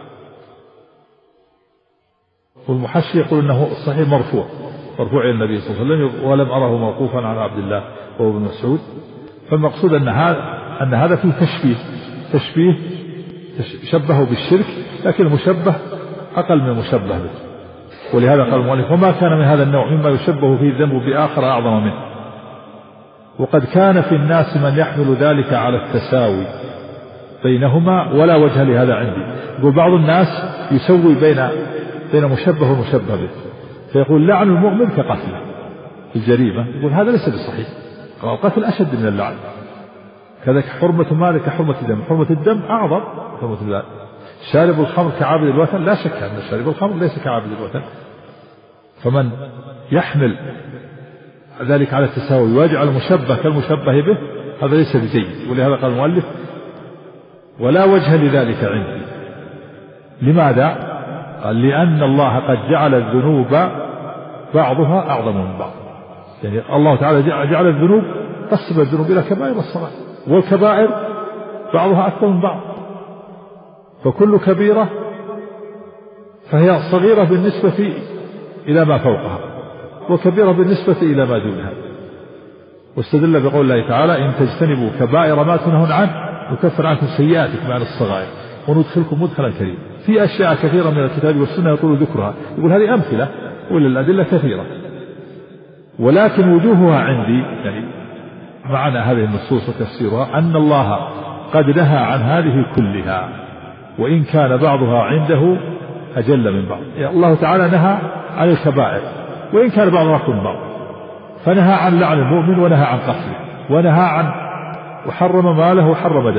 والمحشي يقول انه صحيح مرفوع الى النبي صلى الله عليه وسلم، ولم اره موقوفا على عبد الله وهو ابن مسعود. فالمقصود ان هذا فيه تشبيه شبهه بالشرك، لكن المشبه اقل من المشبه به. ولهذا قال المؤلف: وما كان من هذا النوع مما يشبه فيه الذنب باخر اعظم منه، وقد كان في الناس من يحمل ذلك على التساوي بينهما ولا وجه لهذا عندي. يقول بعض الناس يسوي بين مشبه ومشبه به، فيقول لعن المؤمن كقتله في الجريمة، يقول هذا ليس بصحيح، القتل أشد من اللعن. كذلك حرمة مال كحرمة الدم، حرمة الدم أعظم حرمة اللعن. شارب الخمر كعابد الوثن، لا شك أن شارب الخمر ليس كعابد الوثن، فمن يحمل ذلك على التساوي ويجعل المشبه كالمشبه به هذا ليس بجيد. ولهذا قال المؤلف: ولا وجه لذلك عندي. لماذا؟ قال: لأن الله قد جعل الذنوب بعضها أعظم من بعض. يعني الله تعالى جعل الذنوب، قسم الذنوب إلى كبائر والصغائر، والكبائر بعضها أكثر من بعض، فكل كبيرة فهي صغيرة بالنسبة إلى ما فوقها، وكبيرة بالنسبة إلى ما دونها. واستدل بقول الله تعالى: إن تجتنبوا كبائر ما تنهون عنه نكفر عنكم سيئاتكم عن الصغائر وندخلكم مدخلا كريما. في أشياء كثيرة من الكتاب والسنة يطول ذكرها، يقول هذه أمثلة وللأدلة كثيرة، ولكن وجوهها عندي يعني معنى هذه النصوص وتفسيرها أن الله قد نهى عن هذه كلها، وإن كان بعضها عنده أجل من بعض. يعني الله تعالى نهى عن الكبائر وإن كان بعضها أكثر من بعض، فنهى عن لعن المؤمن ونهى عن قتله ونهى عن وحرم ماله وحرم دمه،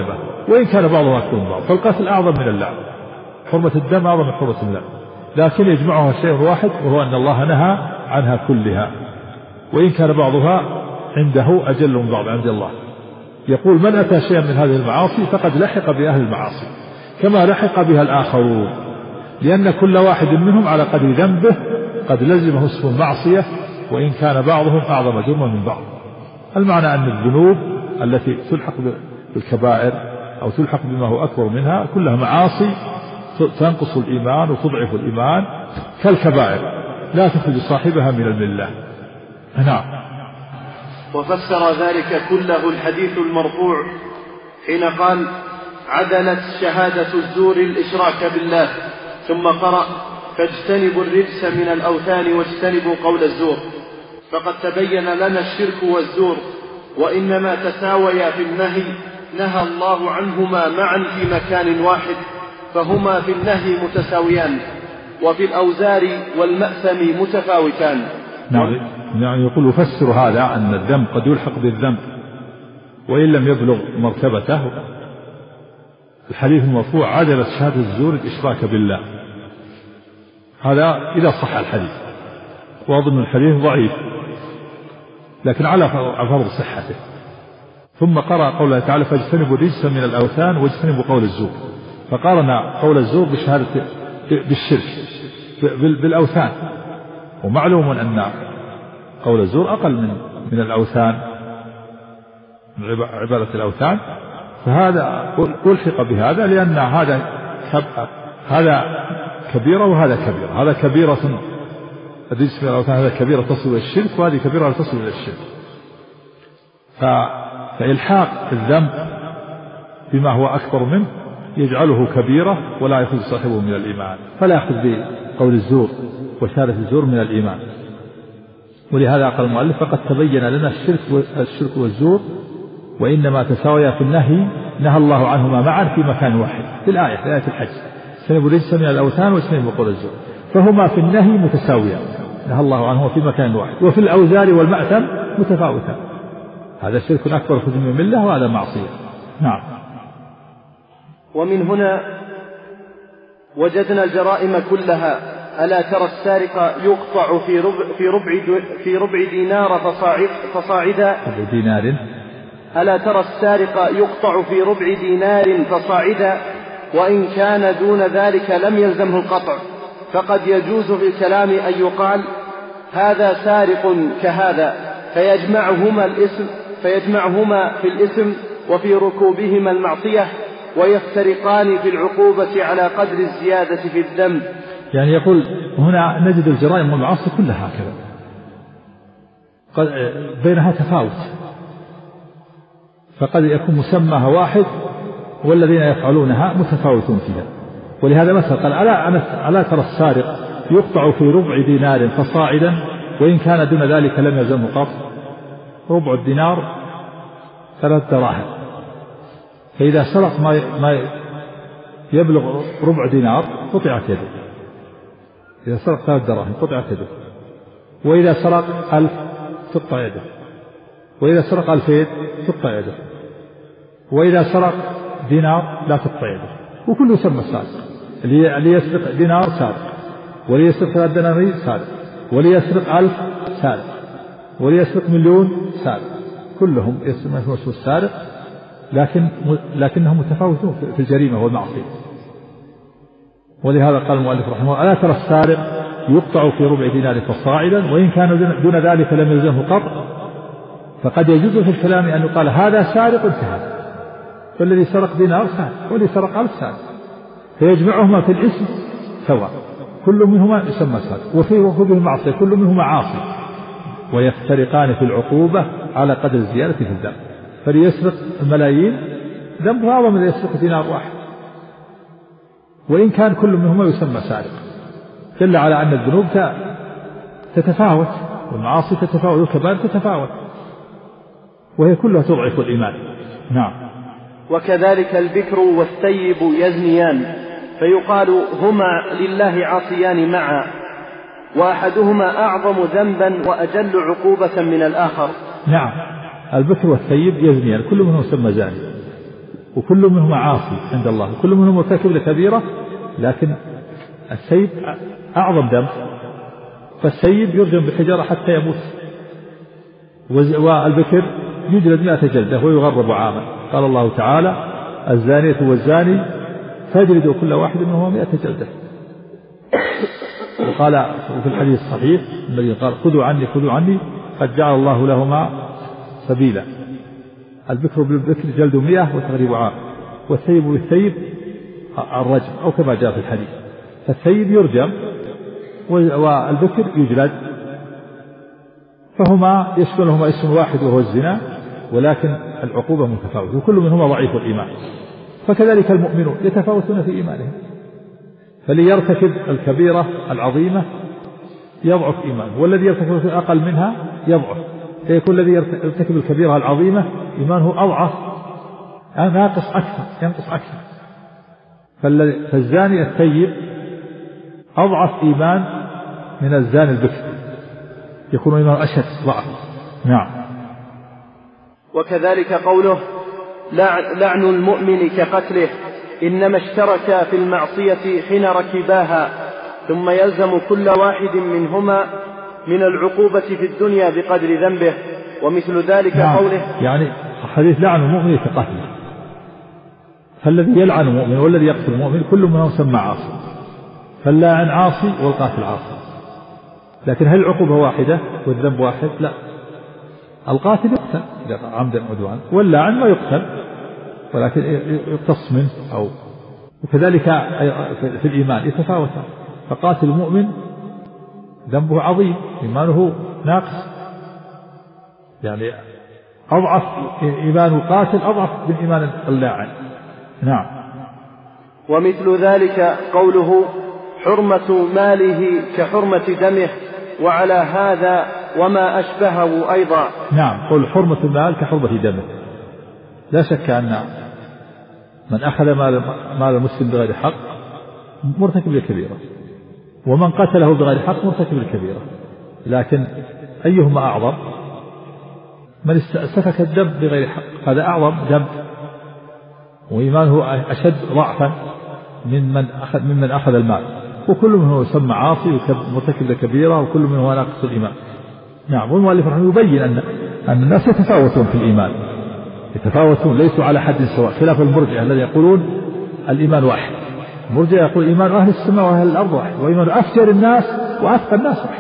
وإن كان بعضها أكثر من بعض. فالقتل أعظم من اللعن، حرمة الدم أعظم من حرمة اللعن، لكن يجمعها شيء واحد وهو أن الله نهى عنها كلها، وإن كان بعضها عنده أجل من بعض عند الله. يقول من أتى شيئا من هذه المعاصي فقد لحق بأهل المعاصي كما لحق بها الآخرون، لأن كل واحد منهم على قدر ذنبه قد لزمه اسم المعصية وإن كان بعضهم أعظم جرما من بعض. المعنى أن الذنوب التي تلحق بالكبائر أو تلحق بما هو أكبر منها كلها معاصي تنقص الإيمان وتضعف الإيمان كالكبائر، لا تخرج صاحبها من الملة. نعم. وفسر ذلك كله الحديث المرفوع حين قال عدلت شهادة الزور الإشراك بالله، ثم قرأ فاجتنبوا الرجس من الأوثان واجتنبوا قول الزور. فقد تبين لنا الشرك والزور وإنما تساويا في النهي، نهى الله عنهما معا في مكان واحد، فهما في النهي متساويان، وفي الأوزار والمأثم متفاوتان. يعني يقول يفسر هذا أن الذنب قد يلحق بالذنب وإن لم يبلغ مرتبته. الحديث المرفوع عدلت شهادة الزور الإشراك بالله، هذا إذا صح الحديث، وأظن الحديث ضعيف لكن على فرض صحته. ثم قرأ قوله تعالى فاجتنبوا الرجس من الأوثان واجتنبوا قول الزور، فقارن قول الزور بشهادة بالشرك بالأوثان، ومعلوم أن قول الزور أقل من الأوثان، من عبادة الأوثان، فهذا ألحق بهذا لأن هذا كبيرة وهذا كبيرة، هذا كبيرة الرجس من الأوثان، هذا كبيرة تصل إلى الشرك وهذه كبيرة لا تصل إلى الشرك. فإلحاق الذنب بما هو أكبر منه يجعله كبيرة ولا يأخذ صاحبه من الإيمان، فلا يأخذ بقول الزور وشهادة الزور من الإيمان. ولهذا قال المؤلف فقد تبين لنا الشرك والزور وإنما تساويا في النهي، نهى الله عنهما معا في مكان واحد، في آية الحج اجتنبوا الرجس من الأوثان واجتنبوا قول الزور، فهما في النهي متساويان، نهى الله عنهما في مكان واحد، وفي الأوزار والمأثم متفاوتان. هذا شرك أكبر خذ من الملة وهذا معصية. نعم. ومن هنا وجدنا الجرائم كلها. ألا ترى السارق يقطع في ربع دينار فصاعدا. ألا ترى السارق يقطع في ربع دينار فصاعدا، وإن كان دون ذلك لم يلزمه القطع. فقد يجوز في الكلام أن يقال هذا سارق كهذا، فيجمعهما في الإثم وفي ركوبهما المعصية، ويفترقان في العقوبة على قدر الزيادة في الذنب. يعني يقول هنا نجد الجرائم والمعاصي كلها هكذا بينها تفاوت، فقد يكون مسماها واحد والذين يفعلونها متفاوتون فيها. ولهذا مثلا قال ألا ترى السارق يقطع في ربع دينار فصاعدا وإن كان دون ذلك لم يلزمه قطع. ربع الدينار 3 دراهم، فإذا سرق ما يبلغ ربع دينار قطعت يده، إذا سرق 3 دراهم قطعت يده، وإذا سرق 1000 تقطع يده، وإذا سرق 2000 تقطع يده، وإذا سرق دينار لا تقطع يده. وكله يسمى سارق، اللي يسرق دينار سارق، واللي يسرق 3 دنانير سارق، واللي يسرق 1000 سارق، واللي يسرق 1,000,000 سارق، كلهم اسمه السارق، لكنهم متفاوتون في الجريمة والمعصية. ولهذا قال المؤلف رحمه الله ألا ترى السارق يقطع في ربع دينار فصاعدا وإن كان دون ذلك لم يلزمه قطع. فقد يجوز في الكلام أن يقال هذا سارق كهذا، فالذي سرق دينار سارق والذي سرق 1000 سارق، فيجمعهما في الاسم سواء، كل منهما يسمى سارق، وفي ركوبه المعصية كل منهما عاصي، ويفترقان في العقوبة على قدر الزيادة في الذنب. فليسرق الملايين ذنبه أعظم من يسرق دينار واحد، وإن كان كل منهما يسمى سارق، دل على أن الذنوب تتفاوت، والمعاصي تتفاوت، والكبائر تتفاوت، وهي كلها تضعف الإيمان. نعم. وكذلك البكر والثيب يزنيان، فيقال هما لله عاصيان معا، وأحدهما أعظم ذنبا وأجل عقوبة من الآخر. نعم، البكر والثيب يزنيان كل منهم يسمى زاني، وكل منهما عاصي عند الله، وكل منهما مرتكب لكبيرة، لكن السيب أعظم ذنب، فالسيب يرجم بالحجارة حتى يموت، والبكر يجلد 100 جلدة ويغرب عاما. قال الله تعالى: الزانية والزاني فاجلدوا كل واحد منهما 100 جلدة. وقال في الحديث الصحيح الذي قال: خذوا عني قد جعل الله لهما سبيلا. البكر بالبكر جلد 100 وتغريب عام، والثيب بالثيب الرجم، أو كما جاء في الحديث. فالثيب يرجم والبكر يجلد، فهما يشملهما اسم واحد وهو الزنا، ولكن العقوبة متفاوتة، وكل منهما ضعيف الإيمان. فكذلك المؤمنون يتفاوتون في إيمانهم، فليرتكب الكبيرة العظيمة يضعف إيمانه، والذي يرتكب أقل منها يضعف، فيكون الذي يرتكب الكبيرة العظيمة إيمانه أضعف، ناقص أكثر، ينقص أكثر. فالزاني الثيب أضعف إيمان من الزاني البكر، يكون إيمانه أشد ضعف. نعم. وكذلك قوله: لعن المؤمن كقتله، إنما اشتركا في المعصية حين ركباها، ثم يلزم كل واحد منهما من العقوبة في الدنيا بقدر ذنبه. ومثل ذلك قوله، يعني حديث لعن المؤمن كقتله، فالذي يلعن المؤمن والذي يقتل المؤمن كل منهم سمى عاصي، فاللاعن عاصي والقاتل عاصي. لكن هل العقوبة واحدة والذنب واحد؟ لا، القاتل يقتل عمدا عدوانا، واللاعن ما يقتل ولكن يقتص منه. وكذلك في الإيمان يتفاوتان، فقاتل المؤمن ذنبه عظيم، إيمانه ناقص، يعني أضعف إيمان القاتل أضعف من إيمان اللاعن. نعم. ومثل ذلك قوله: حرمة ماله كحرمة دمه، وعلى هذا وما أشبهه أيضا. نعم، قل حرمة المال كحرمة دمه. لا شك أن من أخذ مال المسلم بغير حق مرتكب للكبيرة، ومن قتله بغير حق مرتكب للكبيرة، لكن أيهما أعظم؟ من سفك الدم بغير حق، هذا أعظم ذنب، وإيمانه أشد ضعفا ممن أخذ المال، وكل منه يسمى عاصي ومرتكب لكبيرة، وكل منه ناقص الإيمان. نعم. والمؤلف رحمه يبين أن الناس يتفاوتون في الإيمان، يتفاوتون، ليسوا على حد سواء، خلاف المرجئة الذين يقولون الإيمان واحد. المرجئة يقول إيمان أهل السماء وأهل الأرض واحد، وإيمان أفجر الناس وأتقى الناس واحد.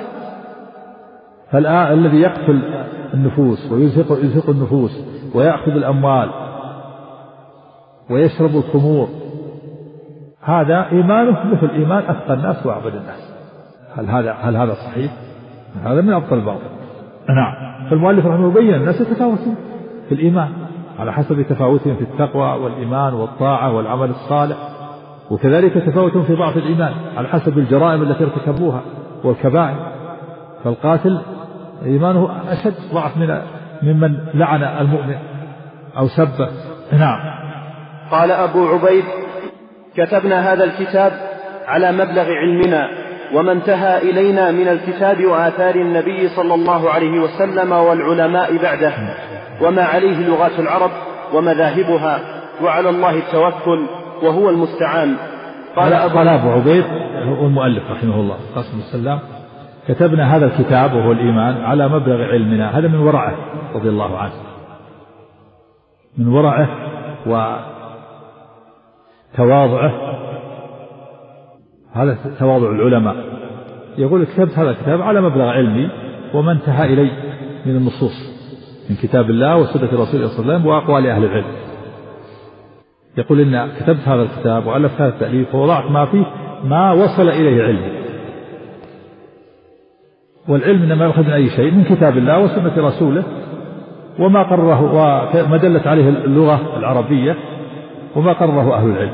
فالذي يقتل النفوس ويزهق النفوس ويأخذ الأموال ويشرب الخمور، هذا إيمانه مثل إيمان أتقى الناس وأعبد الناس. هل هذا صحيح؟ هذا من أبطل الباطل. نعم. فالمؤلف رحمه يبين الناس يتفاوتون في الإيمان على حسب تفاوتهم في التقوى والإيمان والطاعة والعمل الصالح، وكذلك تفاوتهم في ضعف الإيمان على حسب الجرائم التي ارتكبوها والكبائر. فالقاتل إيمانه أشد ضعف ممن لعن المؤمن أو سبه. نعم. قال أبو عبيد: كتبنا هذا الكتاب على مبلغ علمنا وما انتهى إلينا من الكتاب وآثار النبي صلى الله عليه وسلم والعلماء بعده، وما عليه لغات العرب ومذاهبها، وعلى الله التوكل وهو المستعان. قال أبو عبيد المؤلف رحمه الله قاسم السلام: كتبنا هذا الكتاب وهو الإيمان على مبلغ علمنا. هذا من ورعه رضي الله عنه، من ورعه وتواضعه، هذا تواضع العلماء. يقول: كتبت هذا الكتاب على مبلغ علمي وما انتهى إلي من النصوص من كتاب الله وسنة رسوله صلى الله عليه وسلم وأقوال أهل العلم. يقول: إن كتبت هذا الكتاب وألفت هذا التأليف ووضعت ما فيه ما وصل إليه علمي، والعلم إنما يأخذ من أي شيء من كتاب الله وسنة رسوله وما قرره وما دلت عليه اللغة العربية وما قرره أهل العلم.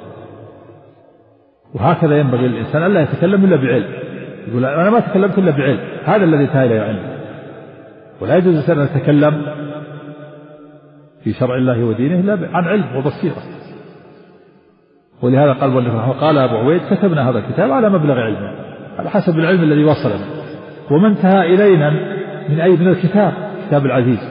وهكذا ينبغي للإنسان ألا يتكلم إلا بعلم. يقول: أنا ما تكلمت إلا بعلم، هذا الذي انتهى إليه علم. ولا يجوز الإنسان أن يتكلم في شرع الله ودينه إلا عن علم وبصيرة. ولهذا قال أبو عبيد: كتبنا هذا الكتاب على مبلغ علم، على حسب العلم الذي وصلنا، وما انتهى إلينا من الكتاب العزيز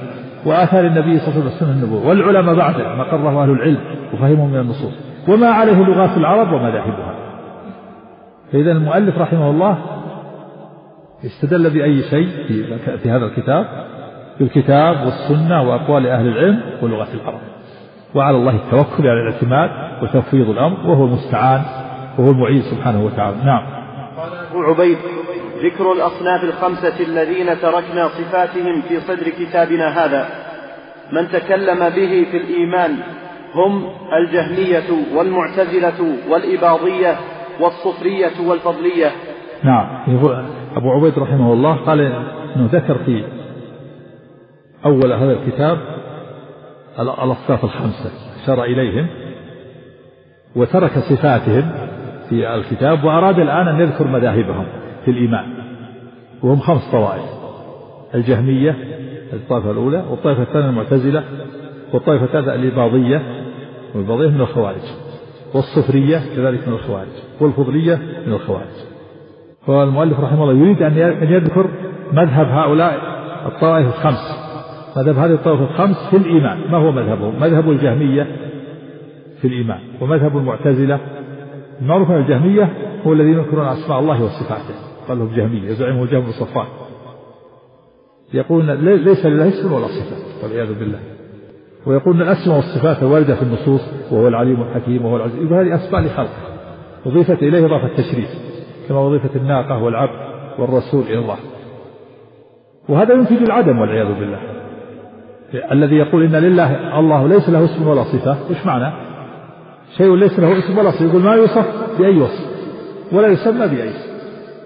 وآثار النبي صلى الله عليه وسلم والسنة النبوة والعلماء بعده ما قرره أهل العلم وفهموا من النصوص وما عليه لغات العرب ومذاهبها. فإذا المؤلف رحمه الله استدل بأي شيء في هذا الكتاب؟ بالكتاب والسنة وأقوال أهل العلم ولغة العرب، وعلى الله التوكل على الاعتماد وتفويض الأمر، وهو المستعان وهو المعين سبحانه وتعالى. نعم. قال أبو عبيد: ذكر الأصناف الخمسة الذين تركنا صفاتهم في صدر كتابنا هذا من تكلم به في الإيمان هم الجهمية والمعتزلة والإباضية والصفرية والفضلية. نعم. أبو عبيد رحمه الله قال أنه ذكر في أول هذا الكتاب الأصناف الخمسة أشار إليهم وترك صفاتهم في الكتاب، وأراد الآن أن يذكر مذاهبهم في الإيمان، وهم 5 طوائف: الجهمية الطائفة الأولى، والطائفة الثانية المعتزلة، والطائفة الثالثة الإباضية، والإباضية من الخوارج، والصفرية كذلك من الخوارج، والفضلية من الخوارج. فالمؤلف رحمه الله يريد أن يذكر مذهب هؤلاء الطوائف الخمس، مذهب هذه الطوائف الخمس في الإيمان. ما هو مذهبهم؟ مذهب الجهمية في الإيمان، ومذهب المعتزلة. المعروف أن الجهمية هو الذين ينكرون أسماء الله وصفاته، قال لهم جهمية، يزعمه جهم الصفات، يقولون ليس لله اسم ولا صفة والعياذ بالله، ويقولون الأسماء والصفات الواردة في النصوص وهو العليم الحكيم وهو العزيز، يقول هذه أسماء لخلقه أضيفت إليه إضافة تشريف، كما أضيفت الناقة والعبد والرسول إلى الله، وهذا ينتج العدم والعياذ بالله. الذي يقول إن لله الله ليس له اسم ولا صفة، إيش معنى؟ شيء ليس له اسم ولا صفة، يقول ما يوصف بأي وصف ولا يسمى بأي اسم.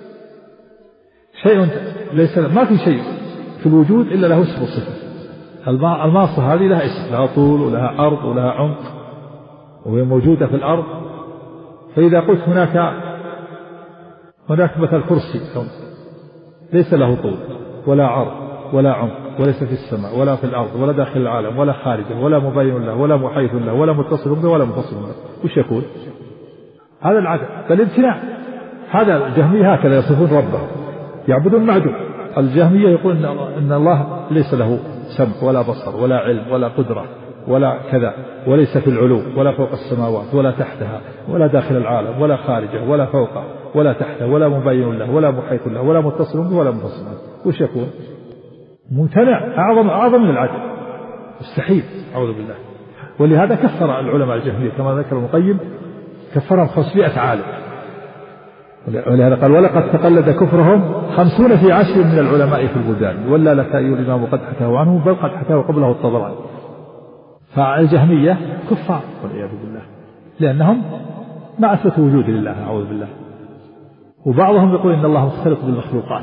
شيء ليس، ما في شيء في الوجود إلا له اسم وصفة. الماصة هذه لها اسم، لها طول ولها عرض ولها عمق، وهي موجودة في الأرض. فإذا قلت هناك مثل كرسي ليس له طول ولا عرض ولا عمق، وليس في السماء ولا في الأرض ولا داخل العالم ولا خارجه ولا مبين له ولا محيط له ولا متصل به ولا منفصل به، وش يكون؟ هذا العدم بل امتناع. هذا الجهمية هكذا يصفون ربه، يعبدون معدوم. الجهمية يقول إن الله ليس له سمع ولا بصر ولا علم ولا قدرة ولا كذا، وليس في العلو ولا فوق السماوات ولا تحتها ولا داخل العالم ولا خارجه ولا فوقه ولا تحته ولا مبين له ولا محيط له ولا متصل به ولا منفصل به، وش يكون؟ ممتنع، أعظم من العدل، مستحيل، أعوذ بالله. ولهذا كفر العلماء الجهمية كما ذكر ابن القيم، كفرهم 500 عالم. ولهذا قال: ولقد تقلد كفرهم 50 في 10 من العلماء في البلدان، ولا لك أيها الإمام قد حكاه عنه، بل قد حكاه قبله الطبراني. فالجهمية كفار والعياذ بالله، لأنهم ما أثبتوا وجود لله، أعوذ بالله. وبعضهم يقول إن الله مختلط بالمخلوقات.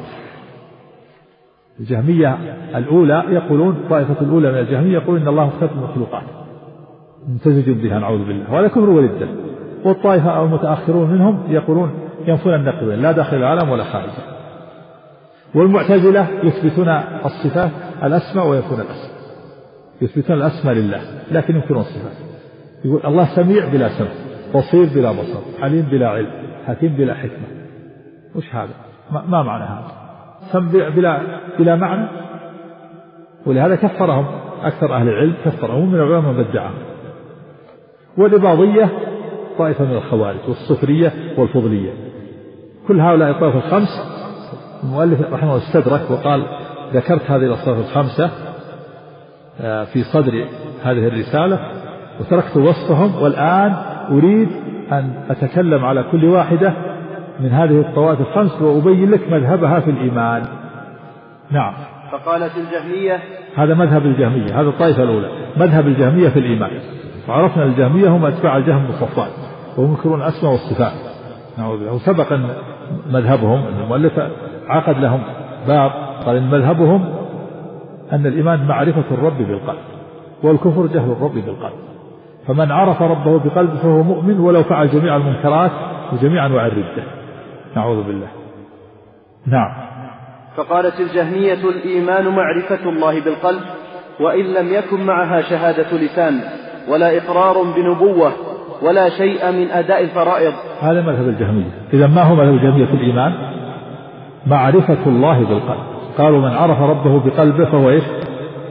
الجهمية الأولى يقولون، الطائفة الأولى من الجهمية يقولون إن الله مختلط بالمخلوقات، ممتزج بها، نعوذ بالله، وهذا كفر وردة. والطائفة المتأخرون منهم يقولون ينفون النقيضين، لا داخل العالم ولا خارجه. والمعتزلة يثبتون الصفات الأسماء وينفون الأسماء، يثبتون الأسماء لله لكن ينكرون الصفات. يقول الله سميع بلا سمع، بصير بلا بصر، عليم بلا علم، حكيم بلا حكمة. وش هذا؟ ما معنى هذا؟ سمع بلا معنى. ولهذا كفرهم أكثر أهل العلم، كفرهم من العلماء من بدعهم. والإباضية طائفة من الخوارج، والصفرية والفضلية. كل هؤلاء الطائفة الخمس المؤلف رحمه الله استدرك وقال: ذكرت هذه الأصناف الخمسة في صدر هذه الرسالة وتركت وصفهم، والآن أريد أن أتكلم على كل واحدة من هذه الطوائف الخمس وأبين لك مذهبها في الإيمان. نعم. فقالت الجهمية: هذا مذهب الجهمية، هذا الطائفة الأولى، مذهب الجهمية في الإيمان. وعرفنا الجهمية هم أتباع الجهم الصفوان، وهم ينكرون الأسماء والصفات، نعوذ بالله. وسبق أن مذهبهم، المؤلف عقد لهم باب قال إن مذهبهم أن الإيمان معرفة الرب بالقلب، والكفر جهل الرب بالقلب، فمن عرف ربه بقلبه فهو مؤمن ولو فعل جميع المنكرات وجميع أنواع الردة، نعوذ بالله. نعم. فقالت الجهمية: الإيمان معرفة الله بالقلب، وإن لم يكن معها شهادة لسان ولا إقرار بنبوة ولا شيء من أداء الفرائض. هذا مذهب الجهمية. إذا ما هو مذهب الجهمية في الإيمان؟ معرفة الله بالقلب. قالوا من عرف ربه بقلبه فهو إيش؟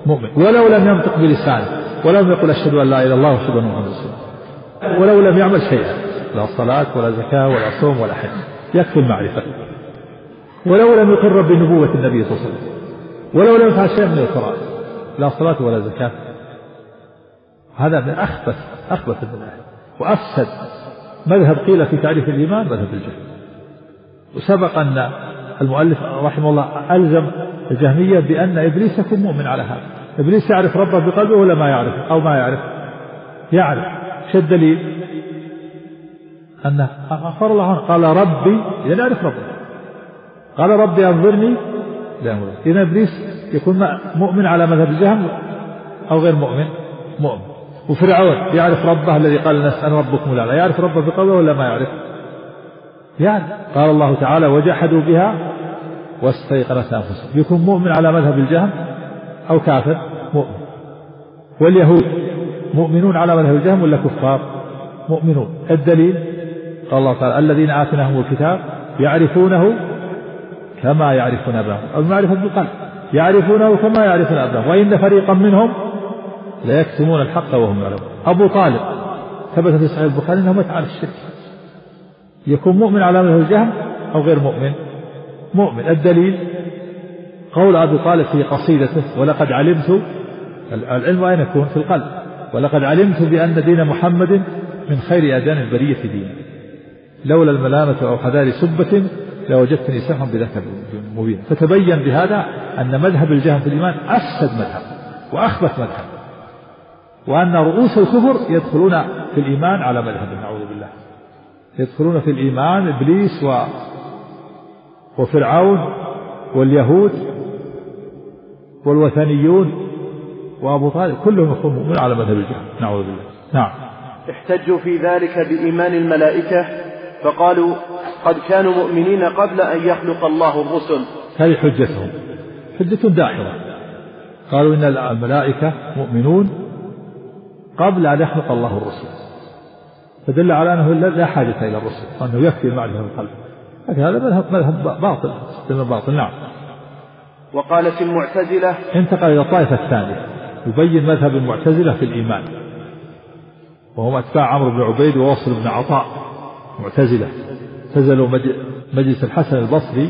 مؤمن ولو لم ينطق بلسانه ولم يقل أشهد أن لا إله إلا الله وأشهد أن محمدا رسول الله، ولو لم يعمل شيئا، لا صلاة ولا زكاة ولا صوم ولا حج، يكفي المعرفة. ولو لم يقر بنبوة النبي صلى الله عليه وسلم، ولو لم يفعل شيئا من الفرائض، لا صلاة ولا زكاة، هذا من أخبث المذاهب وأفسد مذهب قيل في تعريف الإيمان مذهب الجهل. وسبق أن المؤلف رحمه الله ألزم الجهمية بأن إبليس يكون مؤمن على هذا. إبليس يعرف ربه بقلبه ولا ما يعرف أو ما يعرف؟ يعرف. شو الدليل؟ أنه غفر الله عنه قال ربي، يعني يعرف ربه، قال ربي أنظرني إذا إبليس يكون مؤمن على مذهب الجهم أو غير مؤمن؟ مؤمن. وفرعون يعرف ربه الذي قال الناس أنا ربكم الأعلى، يعرف ربه بقوله ولا ما يعرف؟ يعني قال الله تعالى وجحدوا بها واستيقنتها أنفسهم، يكون مؤمن على مذهب الجهم أو كافر؟ مؤمن. واليهود مؤمنون على مذهب الجهم ولا كفار؟ مؤمنون. الدليل قال الله تعالى الذين آتيناهم الكتاب يعرفونه كما يعرفون أبناءهم، أو معرفة بالقلب، يعرفونه كما يعرفون أبناءهم وإن فريقا منهم ليكتمون الحق وهم يعلمون. أبو طالب ثبت في صحيح البخاري أنه مات على الشرك، يكون مؤمن على مذهب الجهم أو غير مؤمن؟ مؤمن. الدليل قول أبي طالب في قصيدته ولقد علمت، العلم أين يكون؟ في القلب. ولقد علمت بأن دين محمد من خير أديان البرية دينا لولا الملامة أو حذار سبة لوجدتني سمحا بذاك مبين. فتبين بهذا أن مذهب الجهم في الإيمان أفسد مذهب وأخبث مذهب، وأن رؤوس الكفر يدخلون في الإيمان على مذهب، نعوذ بالله، يدخلون في الإيمان إبليس وفرعون واليهود والوثنيون وأبو طالب كلهم يكونون مؤمنون على مذهب الجهم، نعوذ بالله. نعم. احتجوا في ذلك بإيمان الملائكة فقالوا قد كانوا مؤمنين قبل أن يخلق الله الرسل. هذه حجتهم، حجة داحضة. قالوا إن الملائكة مؤمنون قبل أن يخلق الله الرسل، فدل على أنه لا حاجة إلى الرسل وأنه يكفي المعرفة بالقلب. هذا مذهب باطل. نعم. وقالت المعتزلة، انتقل إلى الطائفة الثانية يبين مذهب المعتزلة في الإيمان، وهم أتباع عمرو بن عبيد ووصل بن عطاء. معتزلة اعتزلوا مجلس الحسن البصري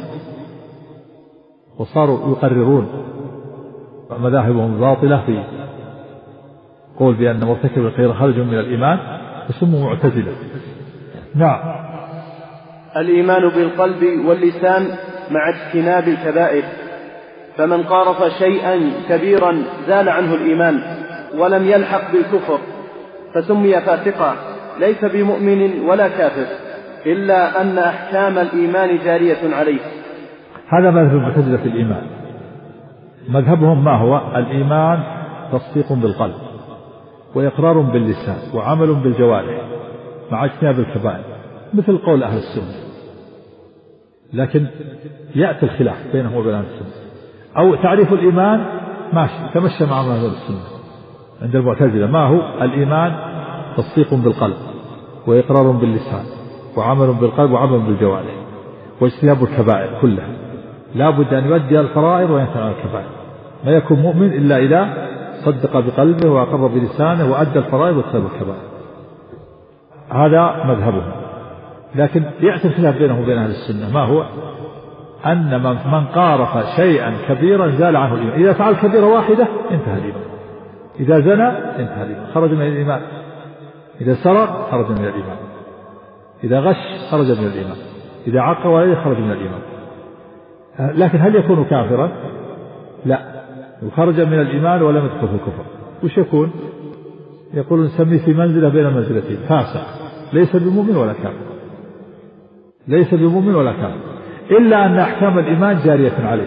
وصاروا يقررون مذاهبهم باطلة في قول بأن مرتكب الخير خرج من الإيمان، فسموا معتزلة. نعم. الإيمان بالقلب واللسان مع اجتناب الكبائر، فمن قارف شيئا كبيرا زال عنه الإيمان ولم يلحق بالكفر فسمي فاسقا، ليس بمؤمن ولا كافر إلا أن أحكام الإيمان جارية عليه. هذا مذهب المعتزلة في الإيمان. مذهبهم ما هو؟ الإيمان تصديق بالقلب وإقرار باللسان وعمل بالجوارح مع اجتناب الكبائر، مثل قول أهل السنة. لكن يأتي الخلاف بينهم وبين أهل السنة، أو تعريف الإيمان ماشي تمشى مع مذهب السنة. عند المعتزلة ما هو الإيمان؟ تصديق بالقلب وإقرار باللسان وعمل بالقلب وعمل بالجوارح واجتناب الكبائر كلها. لا بد أن يؤدي الفرائض وينتهي عن الكبائر. ما يكون مؤمن إلا إذا صدق بقلبه وأقر بلسانه وأدى الفرائض واجتنب الكبائر. هذا مذهبهم. لكن يأتي الخلاف بينه وبين أهل السنة، ما هو؟ أن من قارف شيئا كبيرا زال عنه الإيمان. إذا فعل كبيرة واحدة انتهى الإيمان، إذا زنى انتهى الإيمان، خرج من الإيمان، إذا سرق خرج من الإيمان، إذا غش خرج من الإيمان، إذا عق والده خرج من الإيمان. لكن هل يكون كافرا؟ لا، خرج من الإيمان ولم يدخل في الكفر. وش يكون؟ يقول نسميه في منزلة بين المنزلتين، فاسق، ليس بمؤمن ولا كافر، ليس بمؤمن ولا كافر، إلا أن أحكام الإيمان جارية عليه.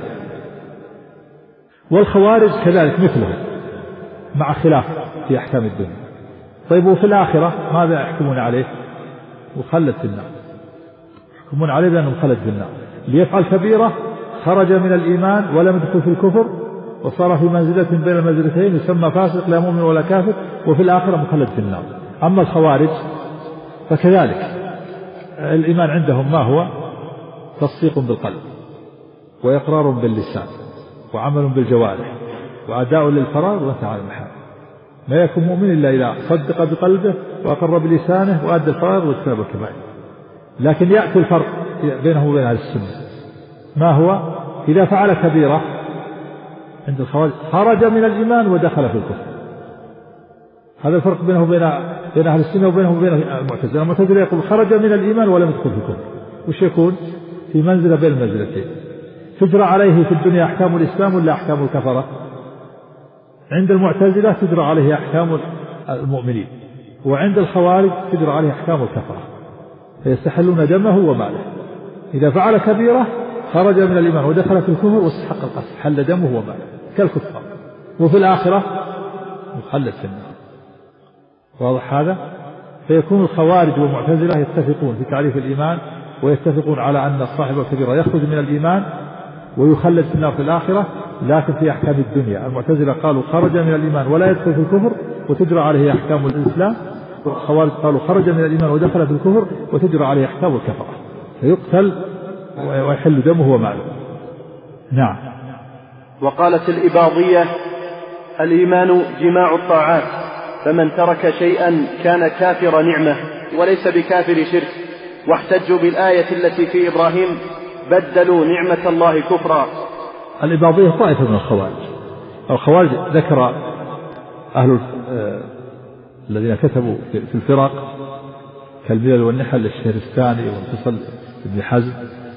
والخوارج كذلك مثلهم مع خلاف في أحكام الدنيا. طيب وفي الآخرة ماذا يحكمون عليه؟ مخلد في النار، يحكمون عليه بأنه مخلد في النار. ليفعل كبيرة خرج من الإيمان ولم يدخل في الكفر وصار في منزلة بين المنزلتين يسمى فاسق لا مؤمن ولا كافر، وفي الآخرة مخلد في النار. أما الخوارج فكذلك الإيمان عندهم ما هو؟ تصديق بالقلب وإقرار باللسان وعمل بالجوارح وأداء للفرائض وانتهى عن المحارم. ما يكون مؤمن إلا إذا صدق بقلبه وأقر بلسانه وأدى الفرائض واجتنب الكبائر. لكن يأتي الفرق بينه وبين أهل السنة، ما هو؟ إذا فعل كبيرة عند الخوارج خرج من الإيمان ودخل في الكفر. هذا الفرق بينه وبين أهل السنة وبينه وبين المعتزلة. المعتزلة يقول خرج من الإيمان ولم يدخل في الكفر، وش يكون؟ في منزلة بين المنزلتين. تجرى عليه في الدنيا أحكام الإسلام ولا أحكام الكفرة؟ عند المعتزلة تجرى عليه أحكام المؤمنين، وعند الخوارج تجرى عليه أحكام الكفرة، فيستحلون دمه وماله. إذا فعل كبيرة خرج من الإيمان ودخل في الكفر واستحق القتل، حل دمه وماله كالكفار، وفي الآخرة مخلد في النار. واضح هذا؟ فيكون الخوارج والمعتزلة يتفقون في تعريف الإيمان، ويتفقون على أن صاحب الكبيرة يخرج من الإيمان ويخلد في النار في الآخرة، لكن في أحكام الدنيا. المعتزلة قالوا خرج من الإيمان ولا يدخل في الكفر وتجرى عليه أحكام الإسلام، والخوارج قالوا خرج من الإيمان ودخل في الكفر وتجرى عليه أحكام الكفرة، فيقتل ويحل دمه وماله. نعم. وقالت الإباضية: الإيمان جماع الطاعات، فمن ترك شيئا كان كافر نعمة وليس بكافر شرك. واحتجوا بالآية التي في إبراهيم: بدلوا نعمة الله كفرا. الإباضية طائفة من الخوارج. الخوارج ذكر أهل الذين كتبوا في الفرق كالملل والنحل للشهرستاني وانفصل ابن حزم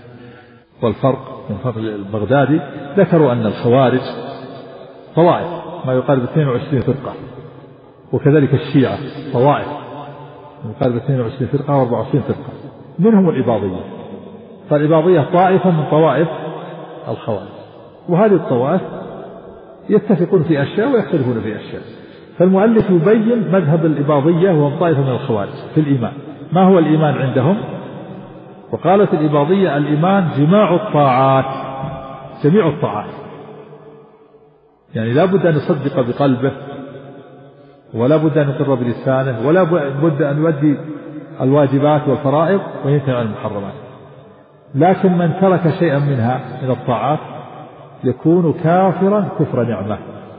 والفرق من فرق البغدادي، ذكروا أن الخوارج طوائف ما يقارب 22 فرقة، وكذلك الشيعة طوائف يقارب 22 فرقة و24 فرقة، منهم الإباضية. فالإباضية طائفة من طوائف الخوارج، وهذه الطوائف يتفقون في أشياء ويختلفون في أشياء. فالمؤلف يبين مذهب الإباضية وهم طائفة من الخوارج في الإيمان. ما هو الإيمان عندهم؟ وقالت الإباضية: الإيمان جماع الطاعات، جميع الطاعات، يعني لا بد أن يصدق بقلبه، ولا بد أن يقر بلسانه، ولا بد أن يؤدي الواجبات والفرائض وينتهي عن المحرمات. لكن من ترك شيئا منها من الطاعات يكون كافرا كفر نعمة،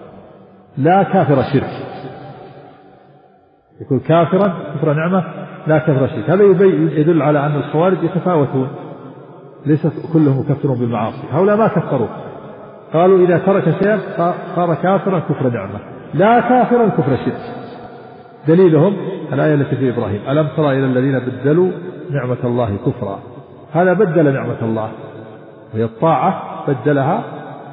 لا كافر شرك. يكون كافرا كفر نعمة لا كفر شرك. هذا يدل على أن الخوارج يتفاوتون، ليس كلهم يكفرون بالمعاصي. هؤلاء ما كفروا، قالوا إذا ترك شيئا صار كافرا كفر نعمة لا كافرا كفر شرك. دليلهم الآية التي في إبراهيم: ألم ترى إلى الذين بدلوا نعمة الله كفرا. هذا بدل نعمة الله وهي الطاعة، بدلها،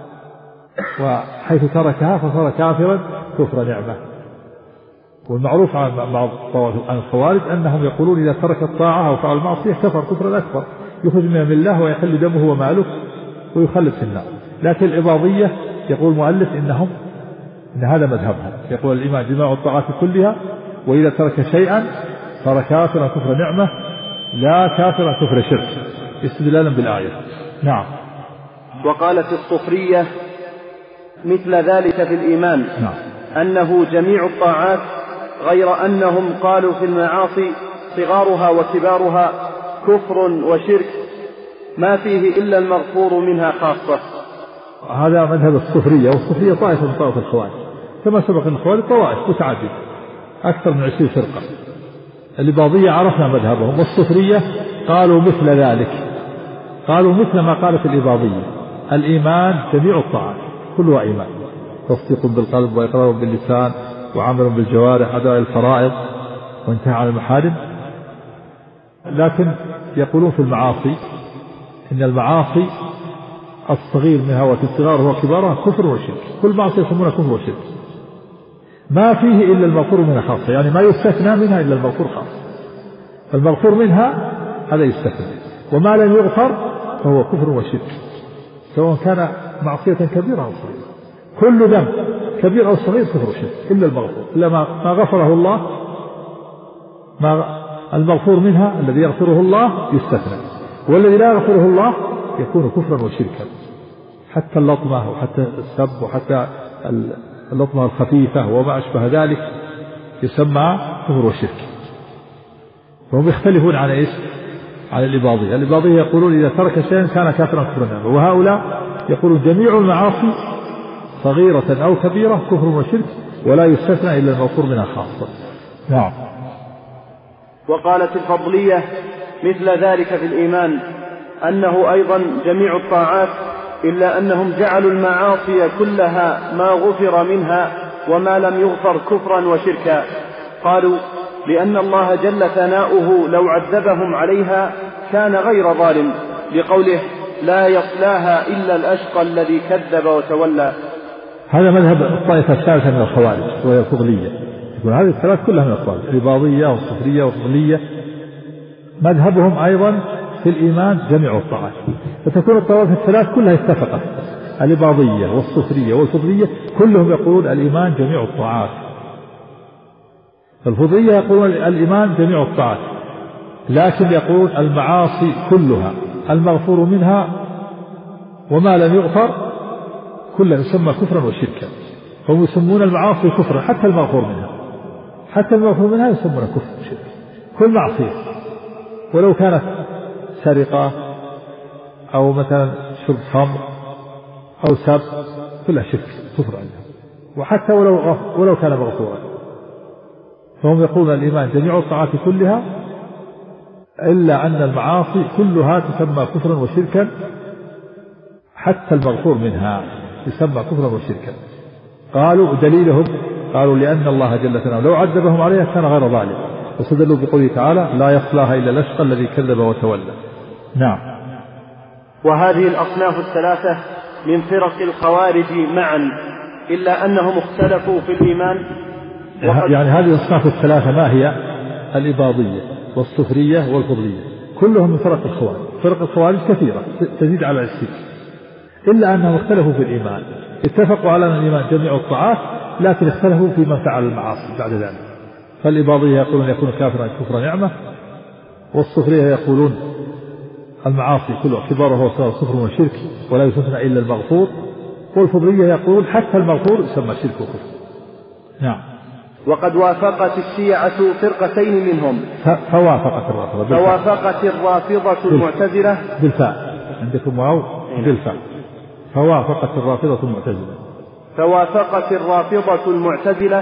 وحيث تركها فصار كافرا كفر نعمة. والمعروف عن بعض عن الخوارج أنهم يقولون إذا ترك الطاعة أو فعل المعصية كفر كفرا أكبر، يخرج من الله ويحل دمه وماله ويخلد في النار. لكن الإباضية يقول المؤلف إن هذا مذهبهم، يقول الإيمان جماع الطاعات كلها، وإذا ترك شيئا صار كافرا كفر نعمة لا كافرا كفر شرك، استدلالا بالآية. نعم. وقالت الصفرية مثل ذلك في الإيمان: نعم. أنه جميع الطاعات، غير أنهم قالوا في المعاصي صغارها وكبارها كفر وشرك ما فيه إلا المغفور منها خاصة. هذا مذهب الصفرية، والصفرية طائفة من طوائف الخوارج، كما سبق أن الخوارج طوائف متعددة أكثر من 20 فرقة. الإباضية عرفنا مذهبهم، والصفرية قالوا مثل ذلك، قالوا مثل ما قالت الإباضية: الإيمان جميع الطاعات كلها إيمان، تصديق بالقلب وإقرار باللسان وعمل بالجوارح، أداء الفرائض وانتهى عن المحارم. لكن يقولون في المعاصي إن المعاصي الصغير منها والصغار وكبارها كفر وشرك، كل معصية يسمونها كفر وشرك، ما فيه إلا المغفور منها خاصة، يعني ما يستثنى منها إلا المغفور خاصة. فالمغفور منها هذا يستثنى، وما لم يغفر فهو كفر وشرك، سواء كان معصية كبيرة أو صغيرة. كل ذنب كبير أو صغير كفر وشرك إلا المغفور، إلا ما غفره الله، ما المغفور منها الذي يغفره الله يستثنى، والذي لا يغفره الله يكون كفرا وشركا. حتى اللطمة وحتى السب وحتى اللطمة الخفيفة وما أشبه ذلك يسمى كفر وشرك. وهم يختلفون عن إيش؟ على الإباضية. الإباضية يقولون إذا ترك شيئا كان كافرا كفرا، وهؤلاء يقولون جميع المعاصي صغيرة أو كبيرة كفر وشرك، ولا يستثنى إلا المغفور منها خاصة. نعم. وقالت الفضلية مثل ذلك في الإيمان أنه أيضا جميع الطاعات، إلا أنهم جعلوا المعاصي كلها ما غفر منها وما لم يغفر كفرا وشركا. قالوا لأن الله جل ثناؤه لو عذبهم عليها كان غير ظالم، لقوله لا يصلاها إلا الأشقى الذي كذب وتولى. هذا مذهب الطائفة الثالثة من الخوارج وهي الفضلية، يقول هذه الثلاث كلها من الخوارج، الإباضية والصفرية والفضلية. مذهبهم أيضا في الإيمان جميع الطاعات، فتكون الطوائف الثلاث كلها اتفقت، الإباضية والصفرية والفضلية كلهم يقولون الإيمان جميع الطاعات. الفضلية يقولون الإيمان جميع الطاعات، لكن يقولون المعاصي كلها المغفور منها وما لم يغفر كلها يسمى كفرا وشركا. هم يسمون المعاصي كفرا حتى المغفور منها، حتى المغفور منها يسمونه كفر وشرك. كل معصية ولو كانت سرقة أو مثلا شرب خمر أو سب كلها شرك كفر عنها، وحتى ولو كان مغفورا. فهم يقولون الإيمان جميع الطاعات كلها إلا أن المعاصي كلها تسمى كفرا وشركا، حتى المغفور منها يسمى كفرا وشركا. قالوا دليلهم قالوا لأن الله جل ثناؤه لو عذبهم عليها كان غير ظالم، واستدلوا بقوله تعالى لا يصلاها إلا الأشقى الذي كذب وتولى. نعم. وهذه الأصناف الثلاثة من فرق الخوارج معا، إلا أنهم اختلفوا في الإيمان. يعني هذه الأصناف الثلاثة ما هي؟ الإباضية والصفرية والفضلية كلهم من فرق الخوارج. فرق الخوارج كثيرة تزيد على 20، إلا أنهم اختلفوا في الإيمان. اتفقوا على أن الإيمان جميع الطاعات، لكن اختلفوا في من فعل المعاصي بعد ذلك. فالإباضية يقولون يكون كافرا كفر نعمة، والصفرية يقولون المعاصي كلها كبارها وصغارها كفر وشرك ولا يستثنى إلا المغفور، والفضلية يقولون حتى المغفور يسمى شرك وكفر. نعم. وقد وافقت الشيعة فرقتين منهم. فوافقت الرافضة المعتزلة بالفاء، عندكم واو بالفاء. فوافقت الرافضة المعتزلة. فوافقت الرافضة المعتزلة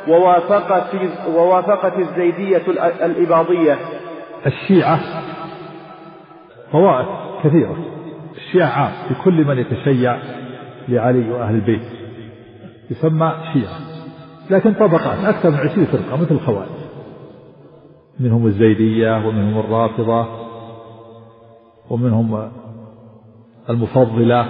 ووافقت الزيدية الإباضية. الشيعة طوائف كثيرة، الشيعة عام لكل من يتشيع لعلي وأهل البيت يسمى شيعة، لكن طبقات أكثر من 20 فرقة مثل الخوارج، منهم الزيدية ومنهم الرافضة ومنهم المفضلة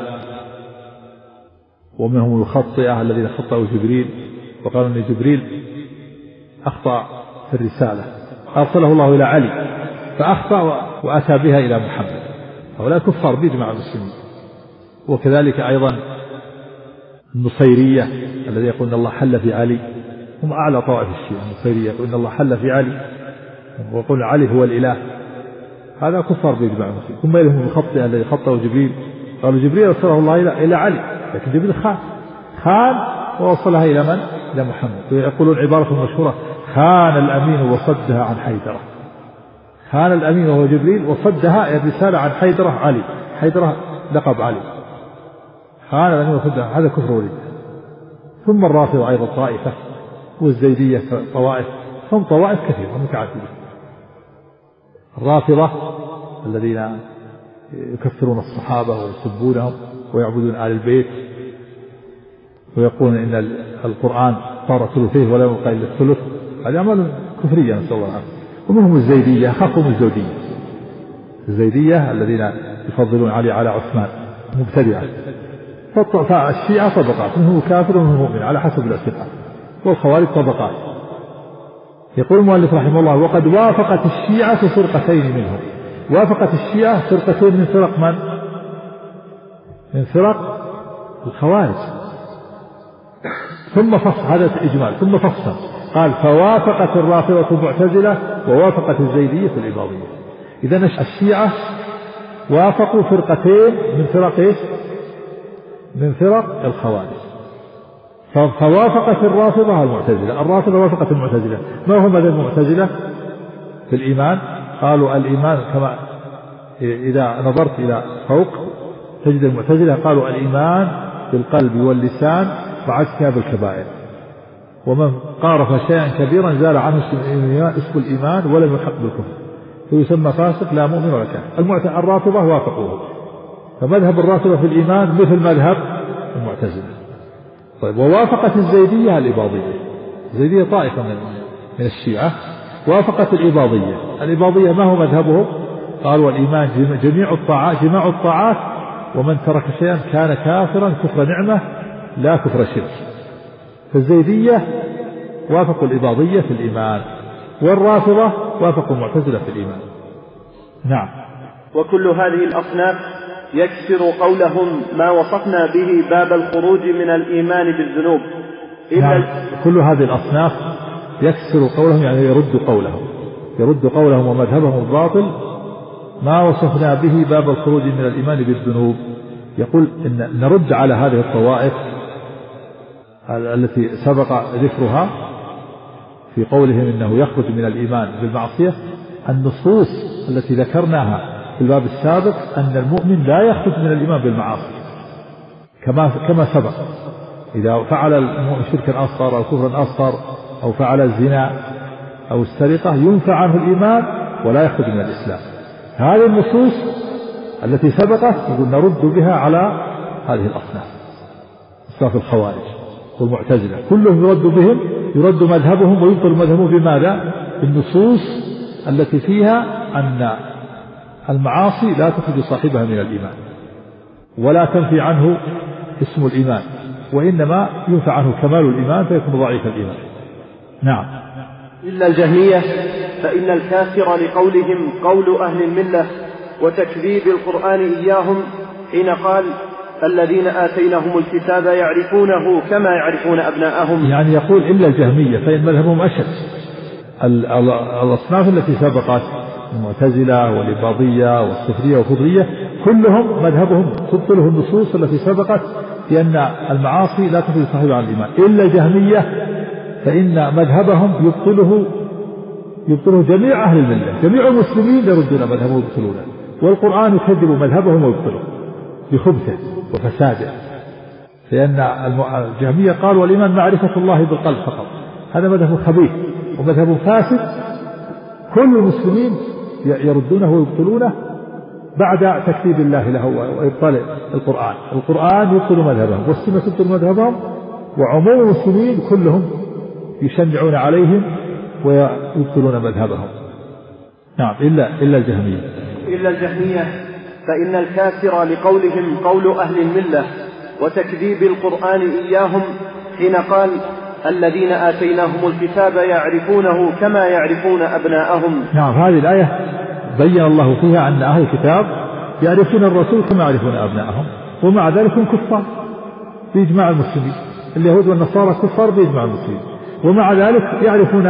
ومنهم الخطئة الذين خطأوا جبريل وقالوا أن جبريل أخطأ في الرسالة، أرسله الله إلى علي فأخطأ وأتى بها إلى محمد. هؤلاء كفار بإجماع المسلمين. وكذلك أيضا النصيرية الذي يقول أن الله حل في علي، هم أعلى طوائف الشيعة. النصيرية يقول أن الله حل في علي ويقول علي هو الإله، هذا كفار بإجماع المسلمين. ثم لهم الخطئة الذي خطأه جبريل، قالوا جبريل أرسله الله إلى علي، لكن جبريل خان ووصلها إلى من؟ إلى محمد. ويقولون عبارة مشهورة خان الأمين وصدها عن حيدرة. خان الأمين وهو جبريل وصدها الرسالة عن حيدرة علي، حيدرة لقب علي. خان الأمين وصدها، هذا كفر ولي. ثم الرافضة أيضا طائفة، والزيدية طوائف، هم طوائف كثيرة متعددة. الرافضة الذين يكفرون الصحابة ويسبونهم ويعبدون آل البيت ويقولون إن القرآن صار ثلثيه ولا يبقى إلا الثلث، هذه أعمال كفرية نسأل الله العافية. ومنهم الزيدية، خافوا من الزيدية الذين يفضلون علي على عثمان، مبتدعة. فالشيعة طبقات، منهم كافر ومنهم مؤمن على حسب الاعتقاد، والخوارج طبقات. يقول المؤلف رحمه الله وقد وافقت الشيعة فرقتين منهم. وافقت الشيعة فرقتين من فرق من؟ من فرق الخوارج. ثم فصل، هذا إجمال، ثم فصل قال فوافقت الرافضة المعتزلة ووافقت الزيدية الإباضية. إذن الشيعة وافقوا فرقتين من فرق إيش؟ من فرق الخوارج. فوافقت الرافضة المعتزلة. الرافضة وافقت المعتزلة. ما هو مذهب المعتزلة في الإيمان؟ قالوا الإيمان كما إذا نظرت إلى فوق تجد المعتزلة قالوا الإيمان بالقلب واللسان مع اجتناب الكبائر. ومن قارف شيئا كبيرا زال عنه اسم الإيمان ولم يلحق بالكفر فيسمى فاسق لا مؤمن ولا كافر. الرافضة وافقوه، فمذهب الرافضة في الإيمان مثل مذهب المعتزلة. طيب، ووافقت الزيدية الإباضية. الزيدية طائفة من الشيعة وافقت الإباضية. الإباضية ما هو مذهبهم؟ قالوا الإيمان جماع الطاعات، ومن ترك شيئا كان كافرا كفر نعمة لا كفر شرك. فالزيدية وافقوا الإباضية في الإيمان، والرافضة وافقوا المعتزلة في الإيمان. نعم. وكل هذه الأصناف يكسر قولهم ما وصفنا به باب الخروج من الإيمان بالذنوب. نعم. كل هذه الأصناف يكسر قولهم، يعني يرد قولهم ومذهبهم الباطل ما وصفنا به باب الخروج من الإيمان بالذنوب. يقول إن نرد على هذه الطوائف التي سبق ذكرها في قولهم إنه يخرج من الإيمان بالمعصية النصوص التي ذكرناها في الباب السابق أن المؤمن لا يخرج من الإيمان بالمعاصي كما سبق. إذا فعل المؤمن شركا أصغر أو كفرا أصغر أو فعل الزنا أو السرقة ينفى عنه الإيمان ولا يخرج من الإسلام. هذه النصوص التي سبقت يقول نرد بها على هذه الأصناف، أصناف الخوارج والمعتزلة كلهم يرد مذهبهم ويبطل مذهبهم بماذا؟ بالنصوص التي فيها أن المعاصي لا تخرج صاحبها من الإيمان ولا تنفي عنه اسم الإيمان، وإنما ينفع عنه كمال الإيمان فيكون ضعيف الإيمان. نعم. إلا الجهمية فإن الكافر لقولهم قول أهل الملة وتكذيب القرآن إياهم حين قال الذين آتيناهم الكتاب يعرفونه كما يعرفون أبناءهم. يعني يقول إلا الجهمية فإن مذهبهم أشد. الأصناف التي سبقت المعتزلة والإباضية والصفرية والخضرية كلهم مذهبهم تبطله النصوص التي سبقت بأن المعاصي لا تخرج صاحبها عن الإيمان. إلا الجهمية فإن مذهبهم يبطله جميع أهل الملة، جميع المسلمين يردون مذهبهم ويبطلونه، والقرآن يكذب مذهبهم ويبطله بخبثه وفساده. لأن الجهمية قالوا والإيمان معرفة الله بالقلب فقط، هذا مذهب خبيث ومذهب فاسد. كل المسلمين يردونه ويبطلونه بعد تكذيب الله له وإبطال القرآن يبطل مذهبهم والسنة تبطل مذهبهم، وعموم المسلمين كلهم يشنعون عليهم ويبطلون مذهبهم. نعم. إلا الجهمية فإن الكافر لقولهم قول أهل الملة وتكذيب القرآن إياهم حين قال الذين آتيناهم الكتاب يعرفونه كما يعرفون أبناءهم. نعم. هذه الآية بين الله فيها أن أهل الكتاب يعرفون الرسول كما يعرفون أبناءهم، ومع ذلك هم كفار بإجماع المسلمين. اليهود والنصارى كفار بإجماع المسلمين، ومع ذلك يعرفون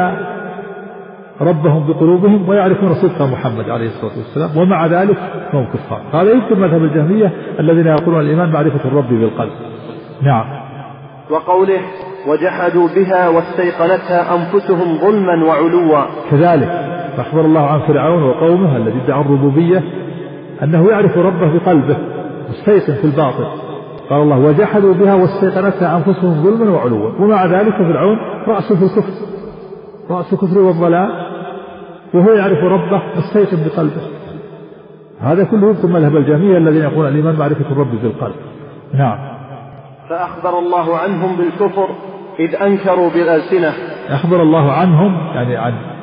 ربهم بقلوبهم ويعرفون صدق محمد عليه الصلاة والسلام، ومع ذلك هم كفار. هذا يمكن مذهب الجهمية الذين يقولون الإيمان معرفة الرب بالقلب. نعم. وقوله وجحدوا بها واستيقنتها أنفسهم ظلما وعلوا. كذلك أخبر الله عن فرعون وقومه الذي ادعى الربوبية أنه يعرف ربه بقلبه مستيقن في الباطل. قال الله وجحدوا بها واستيقنتها أنفسهم ظلما وعلوا، ومع ذلك فرعون رأسه في الكفر، رأس الكفر والضلال، وهو يعرف ربه مستيقن بقلبه. هذا كله يبطل مذهب الجهمية الذين يقولون الإيمان معرفة الرب بالقلب. نعم. فأخبر الله عنهم بالكفر إذ أنكروا بالألسنة. أخبر الله عنهم يعني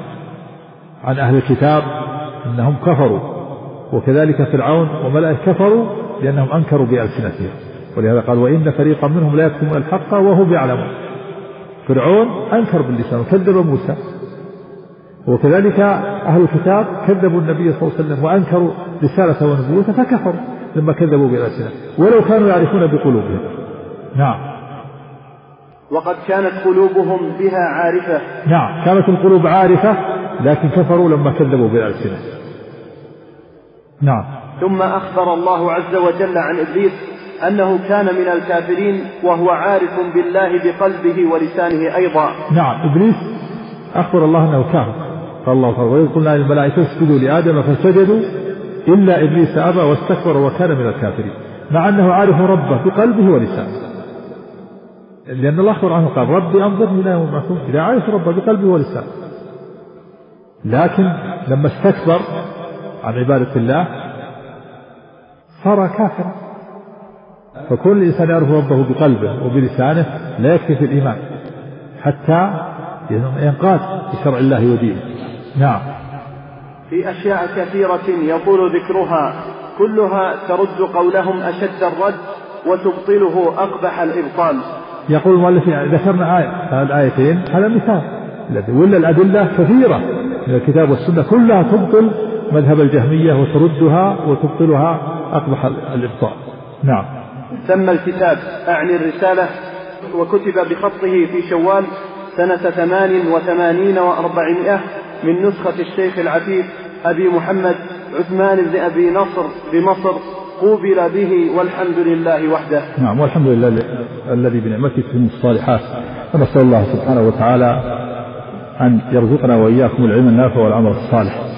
عن أهل الكتاب أنهم كفروا، وكذلك فرعون وملئه كفروا لأنهم أنكروا بألسنتهم، ولهذا قال وإن فريقا منهم لا يكتمون الحق وهم يعلمون. فرعون أنكر باللسان وكذب موسى، وكذلك أهل الكتاب كذبوا النبي صلى الله عليه وسلم وأنكروا رسالة ونبوته فكفروا لما كذبوا بالألسنة ولو كانوا يعرفون بقلوبهم. نعم. وقد كانت قلوبهم بها عارفة. نعم، كانت القلوب عارفة لكن كفروا لما كذبوا بالألسنة. نعم. ثم أخبر الله عز وجل عن إبليس أنه كان من الكافرين وهو عارف بالله بقلبه ولسانه أيضا. نعم. إبليس أخبر الله أنه كافر. قال الله وإذ قلنا للملائكة اسجدوا لآدم فسجدوا إلا إبليس أبى واستكبر وكان من الكافرين. مع أنه عارف ربه بقلبه ولسانه، لأن الله أخبر عنه قال ربي أنظرني إلى يوم يبعثون، إذا عارف ربه بقلبه ولسانه. لكن لما استكبر عن عبادة الله صار كافرا. فكل إنسان يعرف ربه بقلبه وبلسانه لا يكفي في الإيمان حتى ينقاد بشرع الله ودينه. نعم. في أشياء كثيرة يطول ذكرها كلها ترد قولهم أشد الرد وتبطله أقبح الإبطال. يقول المؤلف ذكرنا الآيتين هذا مثال، ولا الأدلة كثيرة من الكتاب والسنة كلها تبطل مذهب الجهمية وتردها وتبطلها أقبح الإبطال. نعم. سمى الكتاب أعني الرسالة وكتب بخطه في شوال سنة 88 و400 من نسخة الشيخ العفيف أبي محمد عثمان بن أبي نصر بمصر، قوبل به والحمد لله وحده. نعم، والحمد لله الذي بنعمته تتم الصالحات. ونسأل الله سبحانه وتعالى أن يرزقنا وإياكم العلم النافع والعمل الصالح.